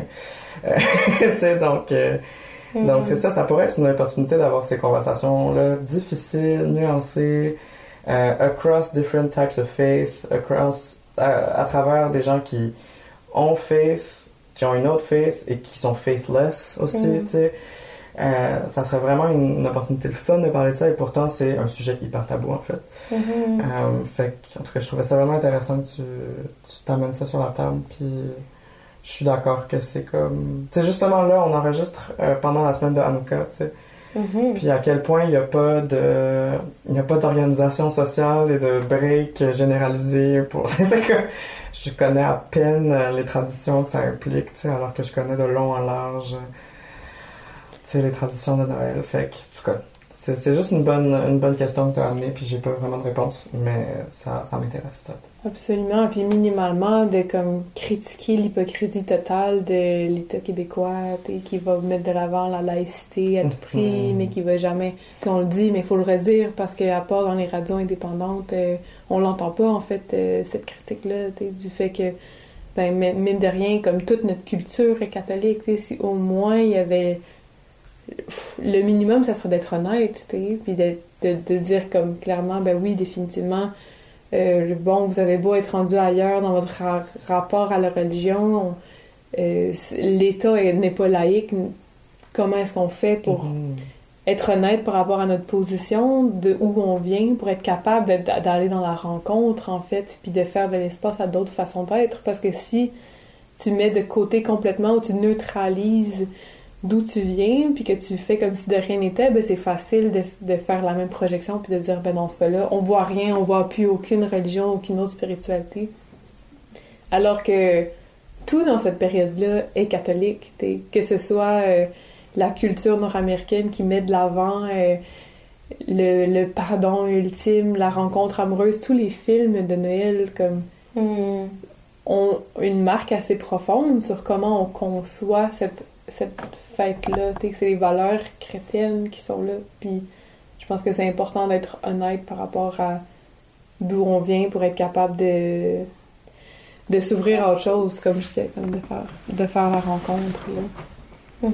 Donc c'est ça pourrait être une opportunité d'avoir ces conversations-là difficiles, nuancées, across different types of faith, à travers des gens qui ont faith, qui ont une autre faith et qui sont faithless aussi, tu sais. Ça serait vraiment une opportunité de fun de parler de ça, et pourtant c'est un sujet hyper tabou, en fait. Fait que, en tout cas, je trouvais ça vraiment intéressant que tu t'amènes ça sur la table, puis je suis d'accord que c'est comme... Tu sais, justement là, on enregistre pendant la semaine de Hanouka, tu sais. Puis à quel point il n'y a pas d'organisation sociale et de break généralisé pour... c'est que je connais à peine les traditions que ça implique, tu sais, alors que je connais de long en large, tu sais, les traditions de Noël. Fait que, en tout cas, c'est juste une bonne question que tu as amenée, puis j'ai pas vraiment de réponse, mais ça m'intéresse, ça. Absolument, puis minimalement de comme critiquer l'hypocrisie totale de l'État québécois, qui va mettre de l'avant la laïcité à tout prix, mais qui va jamais, on le dit, mais il faut le redire, parce qu'à part dans les radios indépendantes, on l'entend pas, en fait, cette critique-là, du fait que ben, mine de rien, comme toute notre culture est catholique, tu sais, si au moins il y avait... Le minimum, ça serait d'être honnête, tu sais, puis de dire comme clairement, ben oui, définitivement, bon, vous avez beau être rendu ailleurs dans votre rapport à la religion, l'État n'est pas laïque, comment est-ce qu'on fait pour être honnête par rapport à notre position, de où on vient, pour être capable d'aller dans la rencontre, en fait, puis de faire de l'espace à d'autres façons d'être. Parce que si tu mets de côté complètement, ou tu neutralises d'où tu viens, puis que tu fais comme si de rien n'était, ben c'est facile de faire la même projection, puis de dire, ben dans ce cas-là, on voit rien, on voit plus aucune religion, aucune autre spiritualité. Alors que tout dans cette période-là est catholique, que ce soit la culture nord-américaine qui met de l'avant le pardon ultime, la rencontre amoureuse, tous les films de Noël comme ont une marque assez profonde sur comment on conçoit cette fête-là. C'est les valeurs chrétiennes qui sont là. Puis je pense que c'est important d'être honnête par rapport à d'où on vient pour être capable de s'ouvrir à autre chose, comme je sais, comme de faire la rencontre. Là.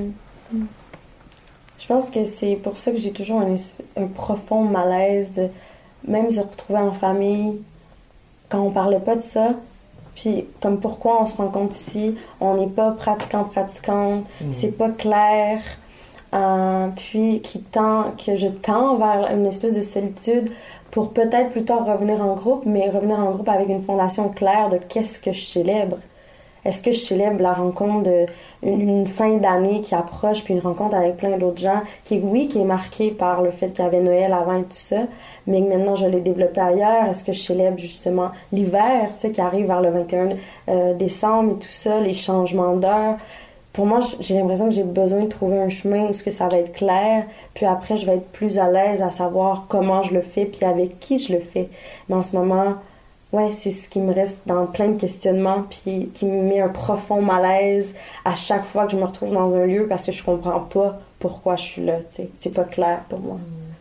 Je pense que c'est pour ça que j'ai toujours un profond malaise de même se retrouver en famille quand on parlait pas de ça. Puis comme pourquoi on se rencontre ici, on n'est pas pratiquante, c'est pas clair, puis que je tends vers une espèce de solitude pour peut-être plus tard revenir en groupe, mais revenir en groupe avec une fondation claire de qu'est-ce que je célèbre. Est-ce que je célèbre la rencontre d'une fin d'année qui approche, puis une rencontre avec plein d'autres gens, qui est marquée par le fait qu'il y avait Noël avant et tout ça, mais que maintenant je l'ai développé ailleurs? Est-ce que je célèbre justement l'hiver, tu sais, qui arrive vers le 21 décembre et tout ça, les changements d'heure? Pour moi, j'ai l'impression que j'ai besoin de trouver un chemin où ça va être clair, puis après je vais être plus à l'aise à savoir comment je le fais, puis avec qui je le fais. Mais en ce moment... Ouais, c'est ce qui me reste dans plein de questionnements, puis qui me met un profond malaise à chaque fois que je me retrouve dans un lieu parce que je comprends pas pourquoi je suis là, tu sais. C'est pas clair pour moi.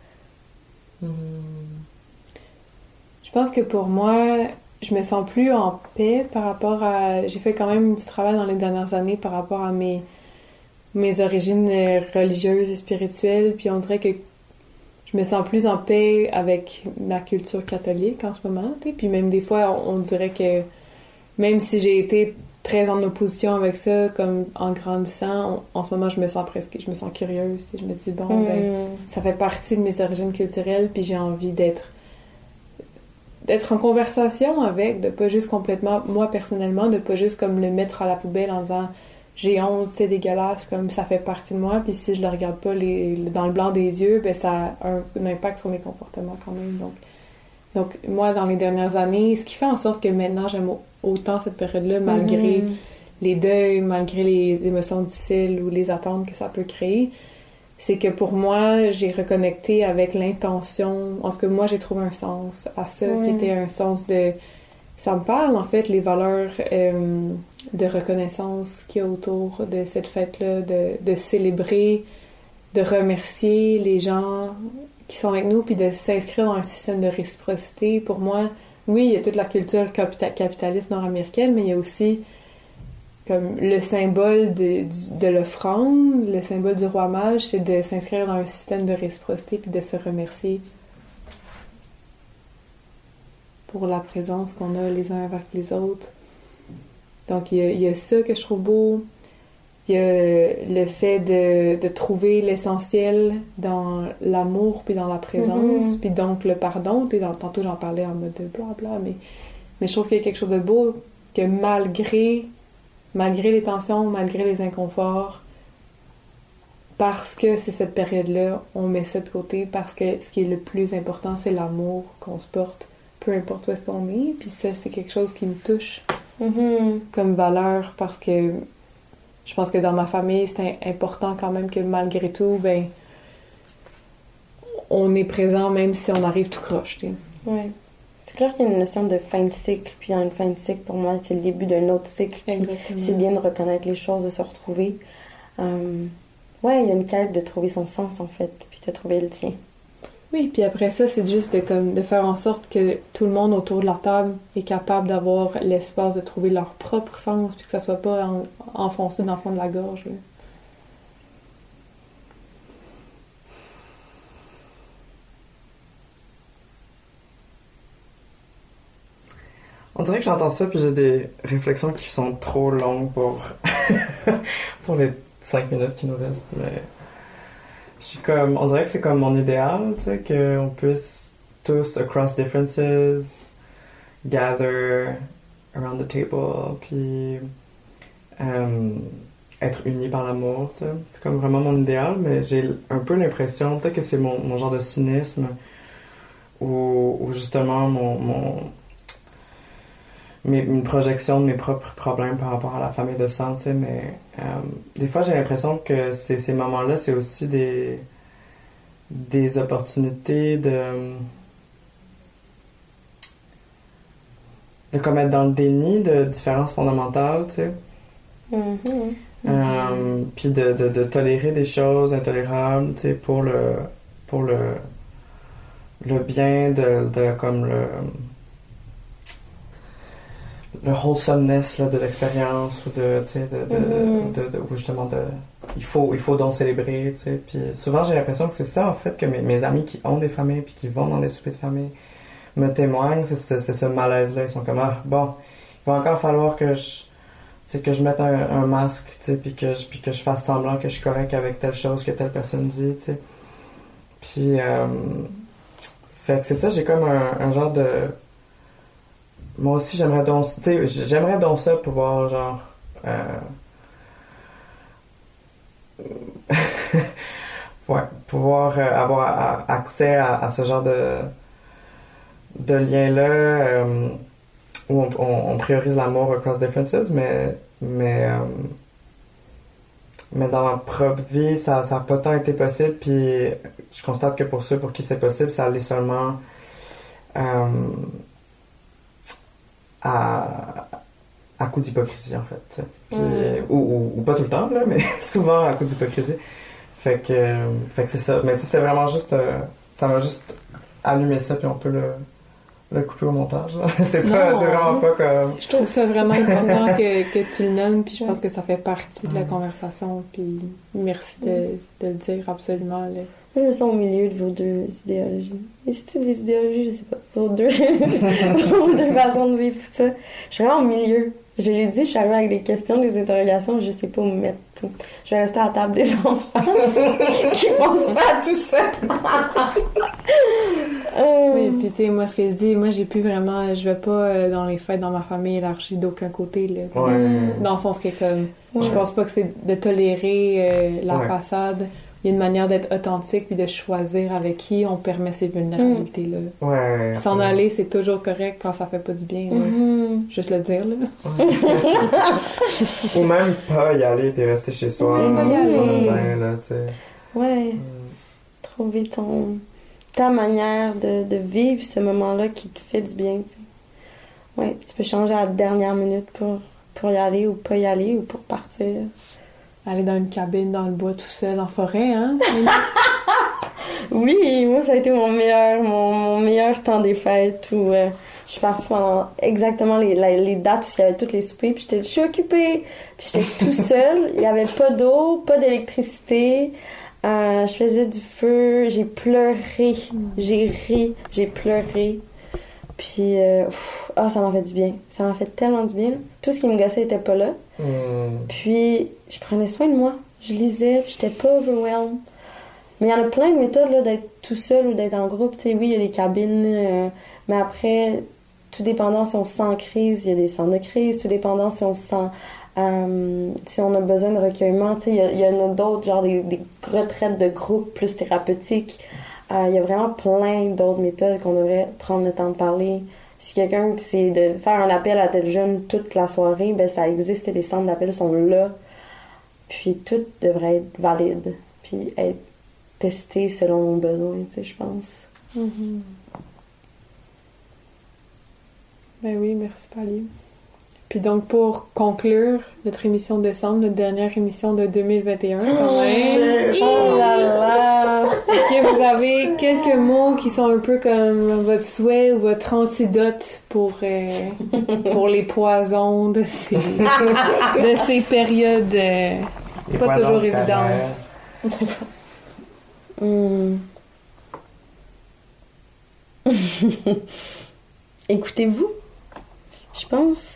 Je pense que pour moi, je me sens plus en paix par rapport à... J'ai fait quand même du travail dans les dernières années par rapport à mes origines religieuses et spirituelles, puis on dirait que je me sens plus en paix avec ma culture catholique en ce moment, t'sais. Puis même des fois, on dirait que même si j'ai été très en opposition avec ça, comme en grandissant, en ce moment, je me sens curieuse. Je me dis, bon, ben, ça fait partie de mes origines culturelles, puis j'ai envie d'être en conversation avec, de pas juste complètement, moi personnellement, de pas juste comme le mettre à la poubelle en disant j'ai honte, c'est dégueulasse, comme ça fait partie de moi, puis si je le regarde pas dans le blanc des yeux, ben ça a un impact sur mes comportements quand même. Donc moi, dans les dernières années, ce qui fait en sorte que maintenant j'aime autant cette période-là, malgré les deuils, malgré les émotions difficiles ou les attentes que ça peut créer, c'est que pour moi, j'ai reconnecté avec l'intention, en tout cas moi j'ai trouvé un sens à ça, qui était un sens de... Ça me parle, en fait, les valeurs de reconnaissance qu'il y a autour de cette fête-là, de célébrer, de remercier les gens qui sont avec nous, puis de s'inscrire dans un système de réciprocité. Pour moi, oui, il y a toute la culture capitaliste nord-américaine, mais il y a aussi comme le symbole de l'offrande, le symbole du roi mage, c'est de s'inscrire dans un système de réciprocité, puis de se remercier pour la présence qu'on a les uns avec les autres. Donc, il y a ça que je trouve beau. Il y a le fait de trouver l'essentiel dans l'amour puis dans la présence, puis donc le pardon. Tantôt, j'en parlais en mode blabla, mais je trouve qu'il y a quelque chose de beau que malgré les tensions, malgré les inconforts, parce que c'est cette période-là, on met ça de côté, parce que ce qui est le plus important, c'est l'amour qu'on se porte, peu importe où est-ce qu'on est. Puis ça, c'est quelque chose qui me touche comme valeur, parce que je pense que dans ma famille, c'est important quand même que malgré tout, ben, on est présent même si on arrive tout croche. Oui. C'est clair qu'il y a une notion de fin de cycle, puis dans une fin de cycle, pour moi, c'est le début d'un autre cycle. C'est bien de reconnaître les choses, de se retrouver. Ouais, il y a une quête de trouver son sens, en fait, puis de trouver le tien. Oui, puis après ça, c'est juste de faire en sorte que tout le monde autour de la table est capable d'avoir l'espace de trouver leur propre sens, puis que ça soit pas enfoncé dans le fond de la gorge. Là. On dirait que j'entends ça puis j'ai des réflexions qui sont trop longues pour pour les 5 minutes qui nous restent, mais je suis comme, on dirait que c'est comme mon idéal, tu sais, qu'on puisse tous, across differences, gather around the table, puis être unis par l'amour, tu sais. C'est comme vraiment mon idéal, mais j'ai un peu l'impression, peut-être que c'est mon genre de cynisme, ou justement une projection de mes propres problèmes par rapport à la famille de sang, tu sais, mais des fois j'ai l'impression que ces moments-là, c'est aussi des opportunités de comme être dans le déni de différences fondamentales, tu sais. Puis de tolérer des choses intolérables, tu sais, pour le bien de comme le wholesomeness là, de l'expérience ou de, tu sais, ou justement il faut donc célébrer, tu sais. Puis souvent j'ai l'impression que c'est ça en fait que mes amis qui ont des familles puis qui vont dans des soupers de famille me témoignent, c'est ce malaise là. Ils sont comme bon, il va encore falloir que je mette un masque, tu sais, puis que je fasse semblant que je suis correct avec telle chose que telle personne dit, tu sais. Puis fait que c'est ça, j'ai comme un genre de... Moi aussi, j'aimerais donc ça pouvoir, genre... ouais, pouvoir avoir accès à ce genre de lien-là où on priorise l'amour across differences, mais dans ma propre vie, ça n'a pas tant été possible, puis je constate que pour ceux pour qui c'est possible, ça allait seulement... à coup d'hypocrisie en fait, puis, ou pas tout le temps là, mais souvent à coup d'hypocrisie, fait que c'est ça, mais tu sais c'est vraiment juste ça m'a juste allumé ça puis on peut le couper au montage là. c'est vraiment pas comme... Je trouve ça vraiment important que tu le nommes, puis je pense que ça fait partie de la conversation, puis merci de le dire absolument là. Moi, je me sens au milieu de vos deux idéologies. Et c'est-tu des idéologies? Je sais pas. Vos deux façons de vivre, tout ça. Je suis vraiment au milieu. Je l'ai dit, je suis arrivée avec des questions, des interrogations, je sais pas où me mettre. Je vais rester à la table des enfants qui pensent pas à tout ça. Oui, puis tu sais, moi, ce que je dis, moi, j'ai plus vraiment... Je vais pas dans les fêtes dans ma famille élargie d'aucun côté, là. Dans le sens que, comme... Je pense pas que c'est de tolérer la façade. Il y a une manière d'être authentique puis de choisir avec qui on permet ces vulnérabilités-là. S'en aller, c'est toujours correct quand ça fait pas du bien. Juste le dire, là. Ou même pas y aller puis rester chez soi. Pas y aller. Là, tu sais. Trouver ta manière de vivre ce moment-là qui te fait du bien, tu sais. Tu peux changer à la dernière minute pour y aller ou pas y aller ou pour partir. Aller dans une cabine dans le bois tout seul en forêt, hein? Oui, moi ça a été mon meilleur temps des fêtes où je suis partie pendant exactement les dates où il y avait toutes les soupers, puis je suis occupée, puis j'étais tout seule, il y avait pas d'eau, pas d'électricité, je faisais du feu, j'ai pleuré, j'ai ri, j'ai pleuré. Puis, ça m'a fait du bien. Ça m'a fait tellement du bien. Tout ce qui me gossait était pas là. Puis, je prenais soin de moi. Je lisais, puis j'étais pas overwhelmed. Mais il y en a plein de méthodes, là, d'être tout seul ou d'être en groupe. Tu sais, oui, il y a des cabines, mais après, tout dépendant si on se sent en crise, il y a des centres de crise. Tout dépendant si on se sent... si on a besoin de recueillement, tu sais, il y en a d'autres, genre des retraites de groupe plus thérapeutiques. Il y a vraiment plein d'autres méthodes qu'on devrait prendre le temps de parler. Si quelqu'un c'est de faire un appel à tel jeune toute la soirée, ben ça existe, les centres d'appel sont là. Puis tout devrait être valide, puis être testé selon nos besoins, tu sais, je pense. Ben oui, merci Pali. Puis donc, pour conclure notre émission de décembre, notre dernière émission de 2021, quand même. Oh là là! Est-ce que vous avez quelques mots qui sont un peu comme votre souhait ou votre antidote pour les poisons de ces périodes pas toujours évidentes? Écoutez-vous, je pense.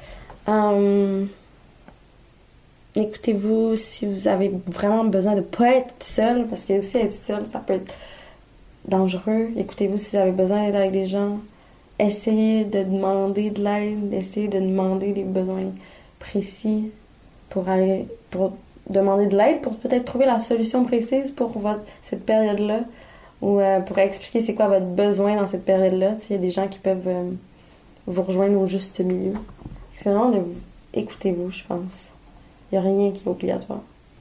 Écoutez-vous si vous avez vraiment besoin de pas être seul, parce que aussi être seul, ça peut être dangereux. Écoutez-vous si vous avez besoin d'être avec des gens. Essayez de demander de l'aide, essayez de demander des besoins précis pour demander de l'aide, pour peut-être trouver la solution précise pour cette période-là, ou pour expliquer c'est quoi votre besoin dans cette période-là. Il y a des gens qui peuvent vous rejoindre au juste milieu. C'est vraiment de écoutez-vous, je pense. Il n'y a rien qui est obligatoire.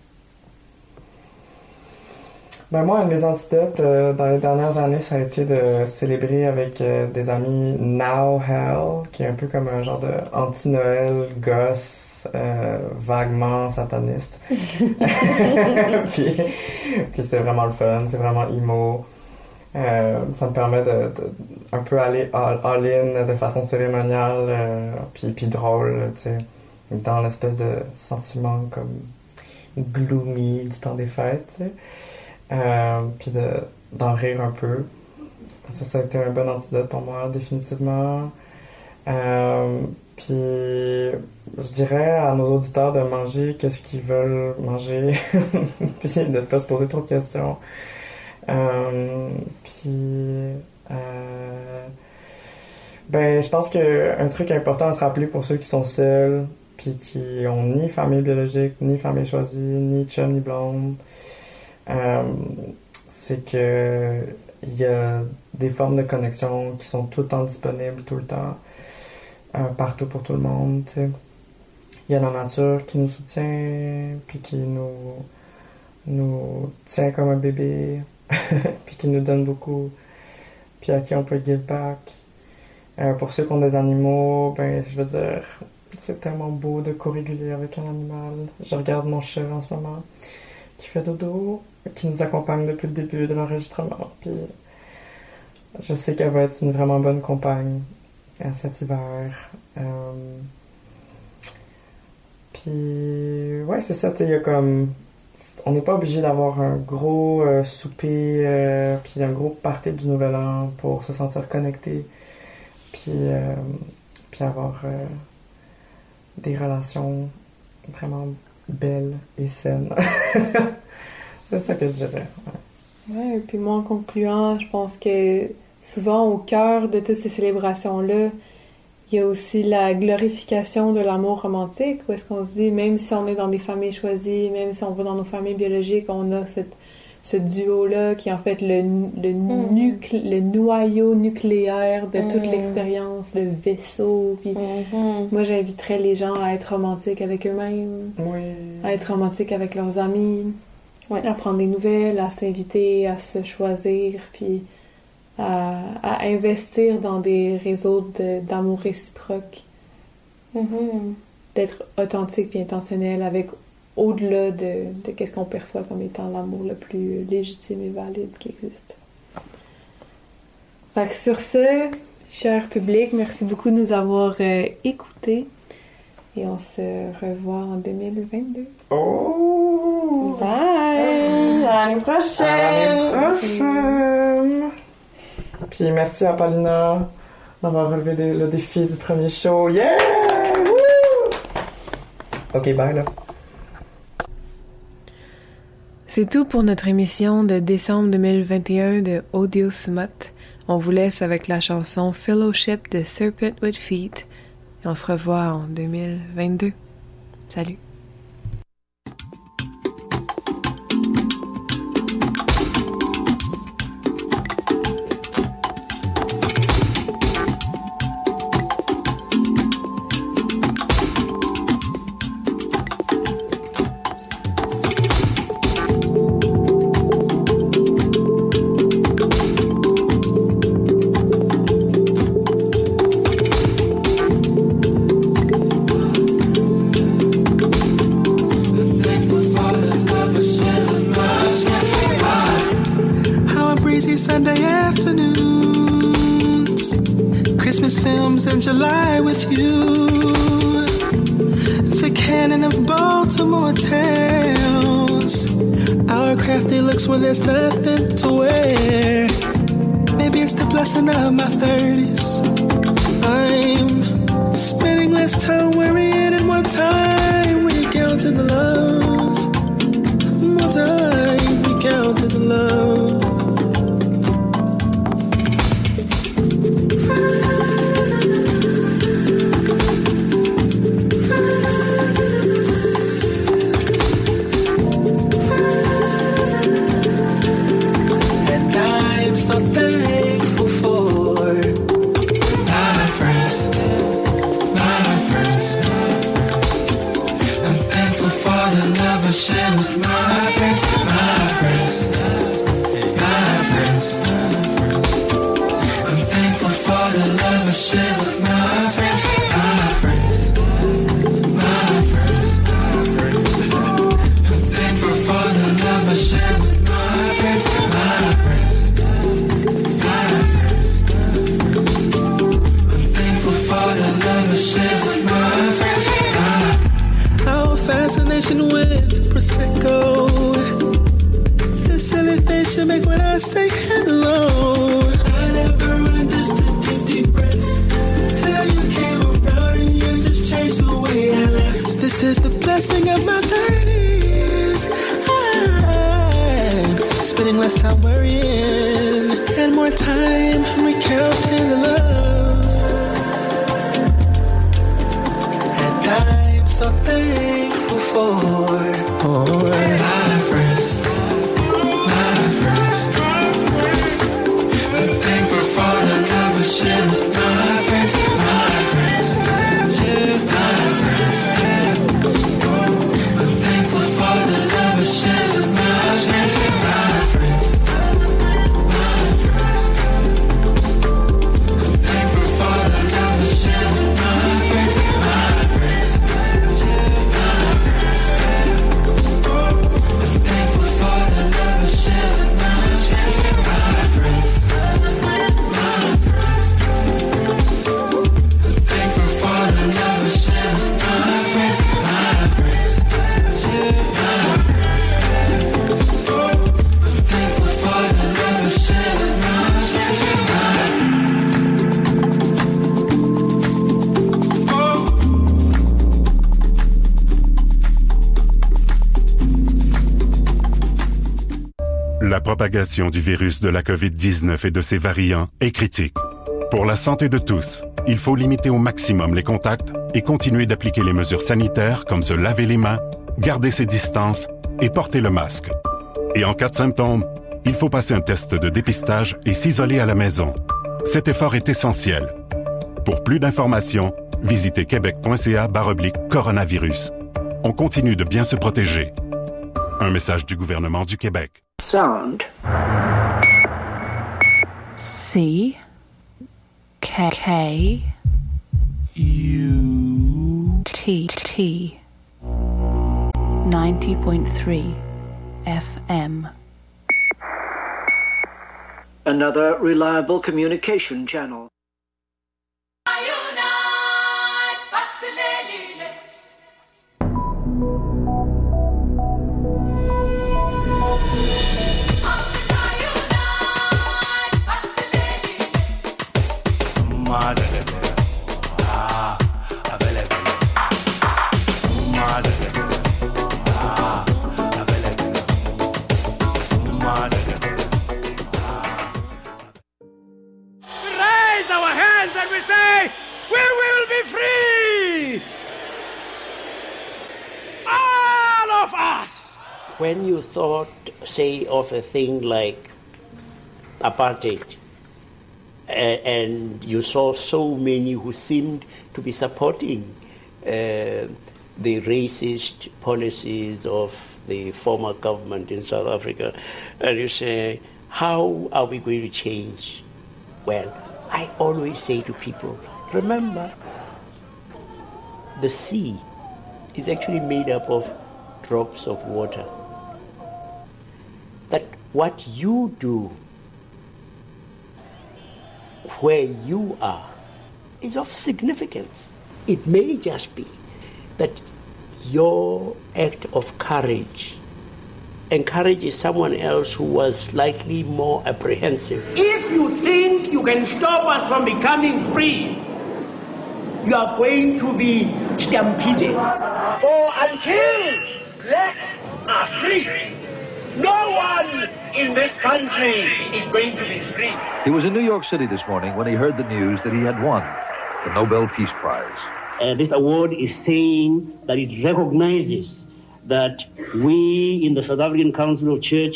Ben moi, un de mes antidotes dans les dernières années, ça a été de célébrer avec des amis Now Hell, qui est un peu comme un genre de anti-Noël gosse, vaguement sataniste. puis c'est vraiment le fun, c'est vraiment emo. Ça me permet de un peu aller all-in de façon cérémoniale, puis drôle, tu sais, dans l'espèce de sentiment comme gloomy du temps des fêtes, tu sais. Puis d'en rire un peu. Ça a été un bon antidote pour moi, définitivement. Puis je dirais à nos auditeurs de manger qu'est-ce qu'ils veulent manger, puis de ne pas se poser trop de questions. Ben, je pense qu'un truc important à se rappeler pour ceux qui sont seuls, puis qui ont ni famille biologique, ni famille choisie, ni chum, ni blonde, c'est que il y a des formes de connexion qui sont tout le temps disponibles, tout le temps, partout pour tout le monde, tu sais. Il y a la nature qui nous soutient, puis qui nous tient comme un bébé, puis qui nous donne beaucoup, puis à qui on peut give back. Pour ceux qui ont des animaux, ben je veux dire, c'est tellement beau de co-réguler avec un animal. Je regarde mon chat en ce moment, qui fait dodo, qui nous accompagne depuis le début de l'enregistrement, puis je sais qu'elle va être une vraiment bonne compagne cet hiver. Puis ouais, c'est ça, tu sais, il y a comme... On n'est pas obligé d'avoir un gros souper, puis un gros party du Nouvel An pour se sentir connecté, puis avoir des relations vraiment belles et saines. C'est ça que je dirais. Ouais, et puis moi, en concluant, je pense que souvent, au cœur de toutes ces célébrations-là, il y a aussi la glorification de l'amour romantique, où est-ce qu'on se dit, même si on est dans des familles choisies, même si on va dans nos familles biologiques, on a ce duo-là qui est en fait le noyau nucléaire de toute l'expérience, le vaisseau. Puis moi, j'inviterais les gens à être romantiques avec eux-mêmes, à être romantiques avec leurs amis, à prendre des nouvelles, à s'inviter, à se choisir, puis à investir dans des réseaux d'amour réciproque, d'être authentique puis intentionnel avec au-delà de qu'est-ce qu'on perçoit comme étant l'amour le plus légitime et valide qui existe. Fait que sur ce, cher public, merci beaucoup de nous avoir écoutés et on se revoit en 2022. Oh! Bye! À l'année prochaine! À l'année prochaine! Puis merci à Paulina d'avoir relevé le défi du premier show. Yeah! Woo! Ok, bye là. C'est tout pour notre émission de décembre 2021 de Audio Smut. On vous laisse avec la chanson Fellowship de Serpent with Feet et on se revoit en 2022. Salut! lazy Sunday afternoons, Christmas films in July with you, the canon of Baltimore tales, our crafty looks when there's nothing to wear. Maybe it's the blessing of my 30s. I'm spending less time worrying and more time recounting the love. More time recounting the love. And I'm so thankful for my friends. I'm thankful for the love I share with my friends. I'm thankful for the love I share with my friends. I'm thankful for the love I share with my friends. I'm thankful for the love I share with my friends. Our fascination with Prosecco, the silly face you make when I say hello. I never understood your deep breaths till you came around and you just changed the way I left. This is the blessing of my 30s. I'm spending less time worrying and more time recounting the love. And I'm so thankful for my friends. I'm thankful for the love I share with my friends. I'm thankful for the love I share with my friends. I'm thankful for the love I share with my friends. I'm thankful for the love I share with my friends. I'm thankful for the love I share with my friends. La propagation du virus de la COVID-19 et de ses variants est critique. Pour la santé de tous, il faut limiter au maximum les contacts et continuer d'appliquer les mesures sanitaires comme se laver les mains, garder ses distances et porter le masque. Et en cas de symptômes, il faut passer un test de dépistage et s'isoler à la maison. Cet effort est essentiel. Pour plus d'informations, visitez québec.ca/coronavirus. On continue de bien se protéger. Un message du gouvernement du Québec. Sound. C K U T 90.3 FM. Another reliable communication channel. Raise our hands and we say, we will be free! All of us! When you thought, say, of a thing like apartheid, and you saw so many who seemed to be supporting the racist policies of the former government in South Africa, and you say, how are we going to change? Well, I always say to people, remember, the sea is actually made up of drops of water. That what you do where you are is of significance. It may just be that your act of courage encourages someone else who was slightly more apprehensive. If you think you can stop us from becoming free, you are going to be stampeded. For until blacks are free, no one in this country is going to be free. He was in New York City this morning when he heard the news that he had won the Nobel Peace Prize. This award is saying that it recognizes that we in the South African Council of Church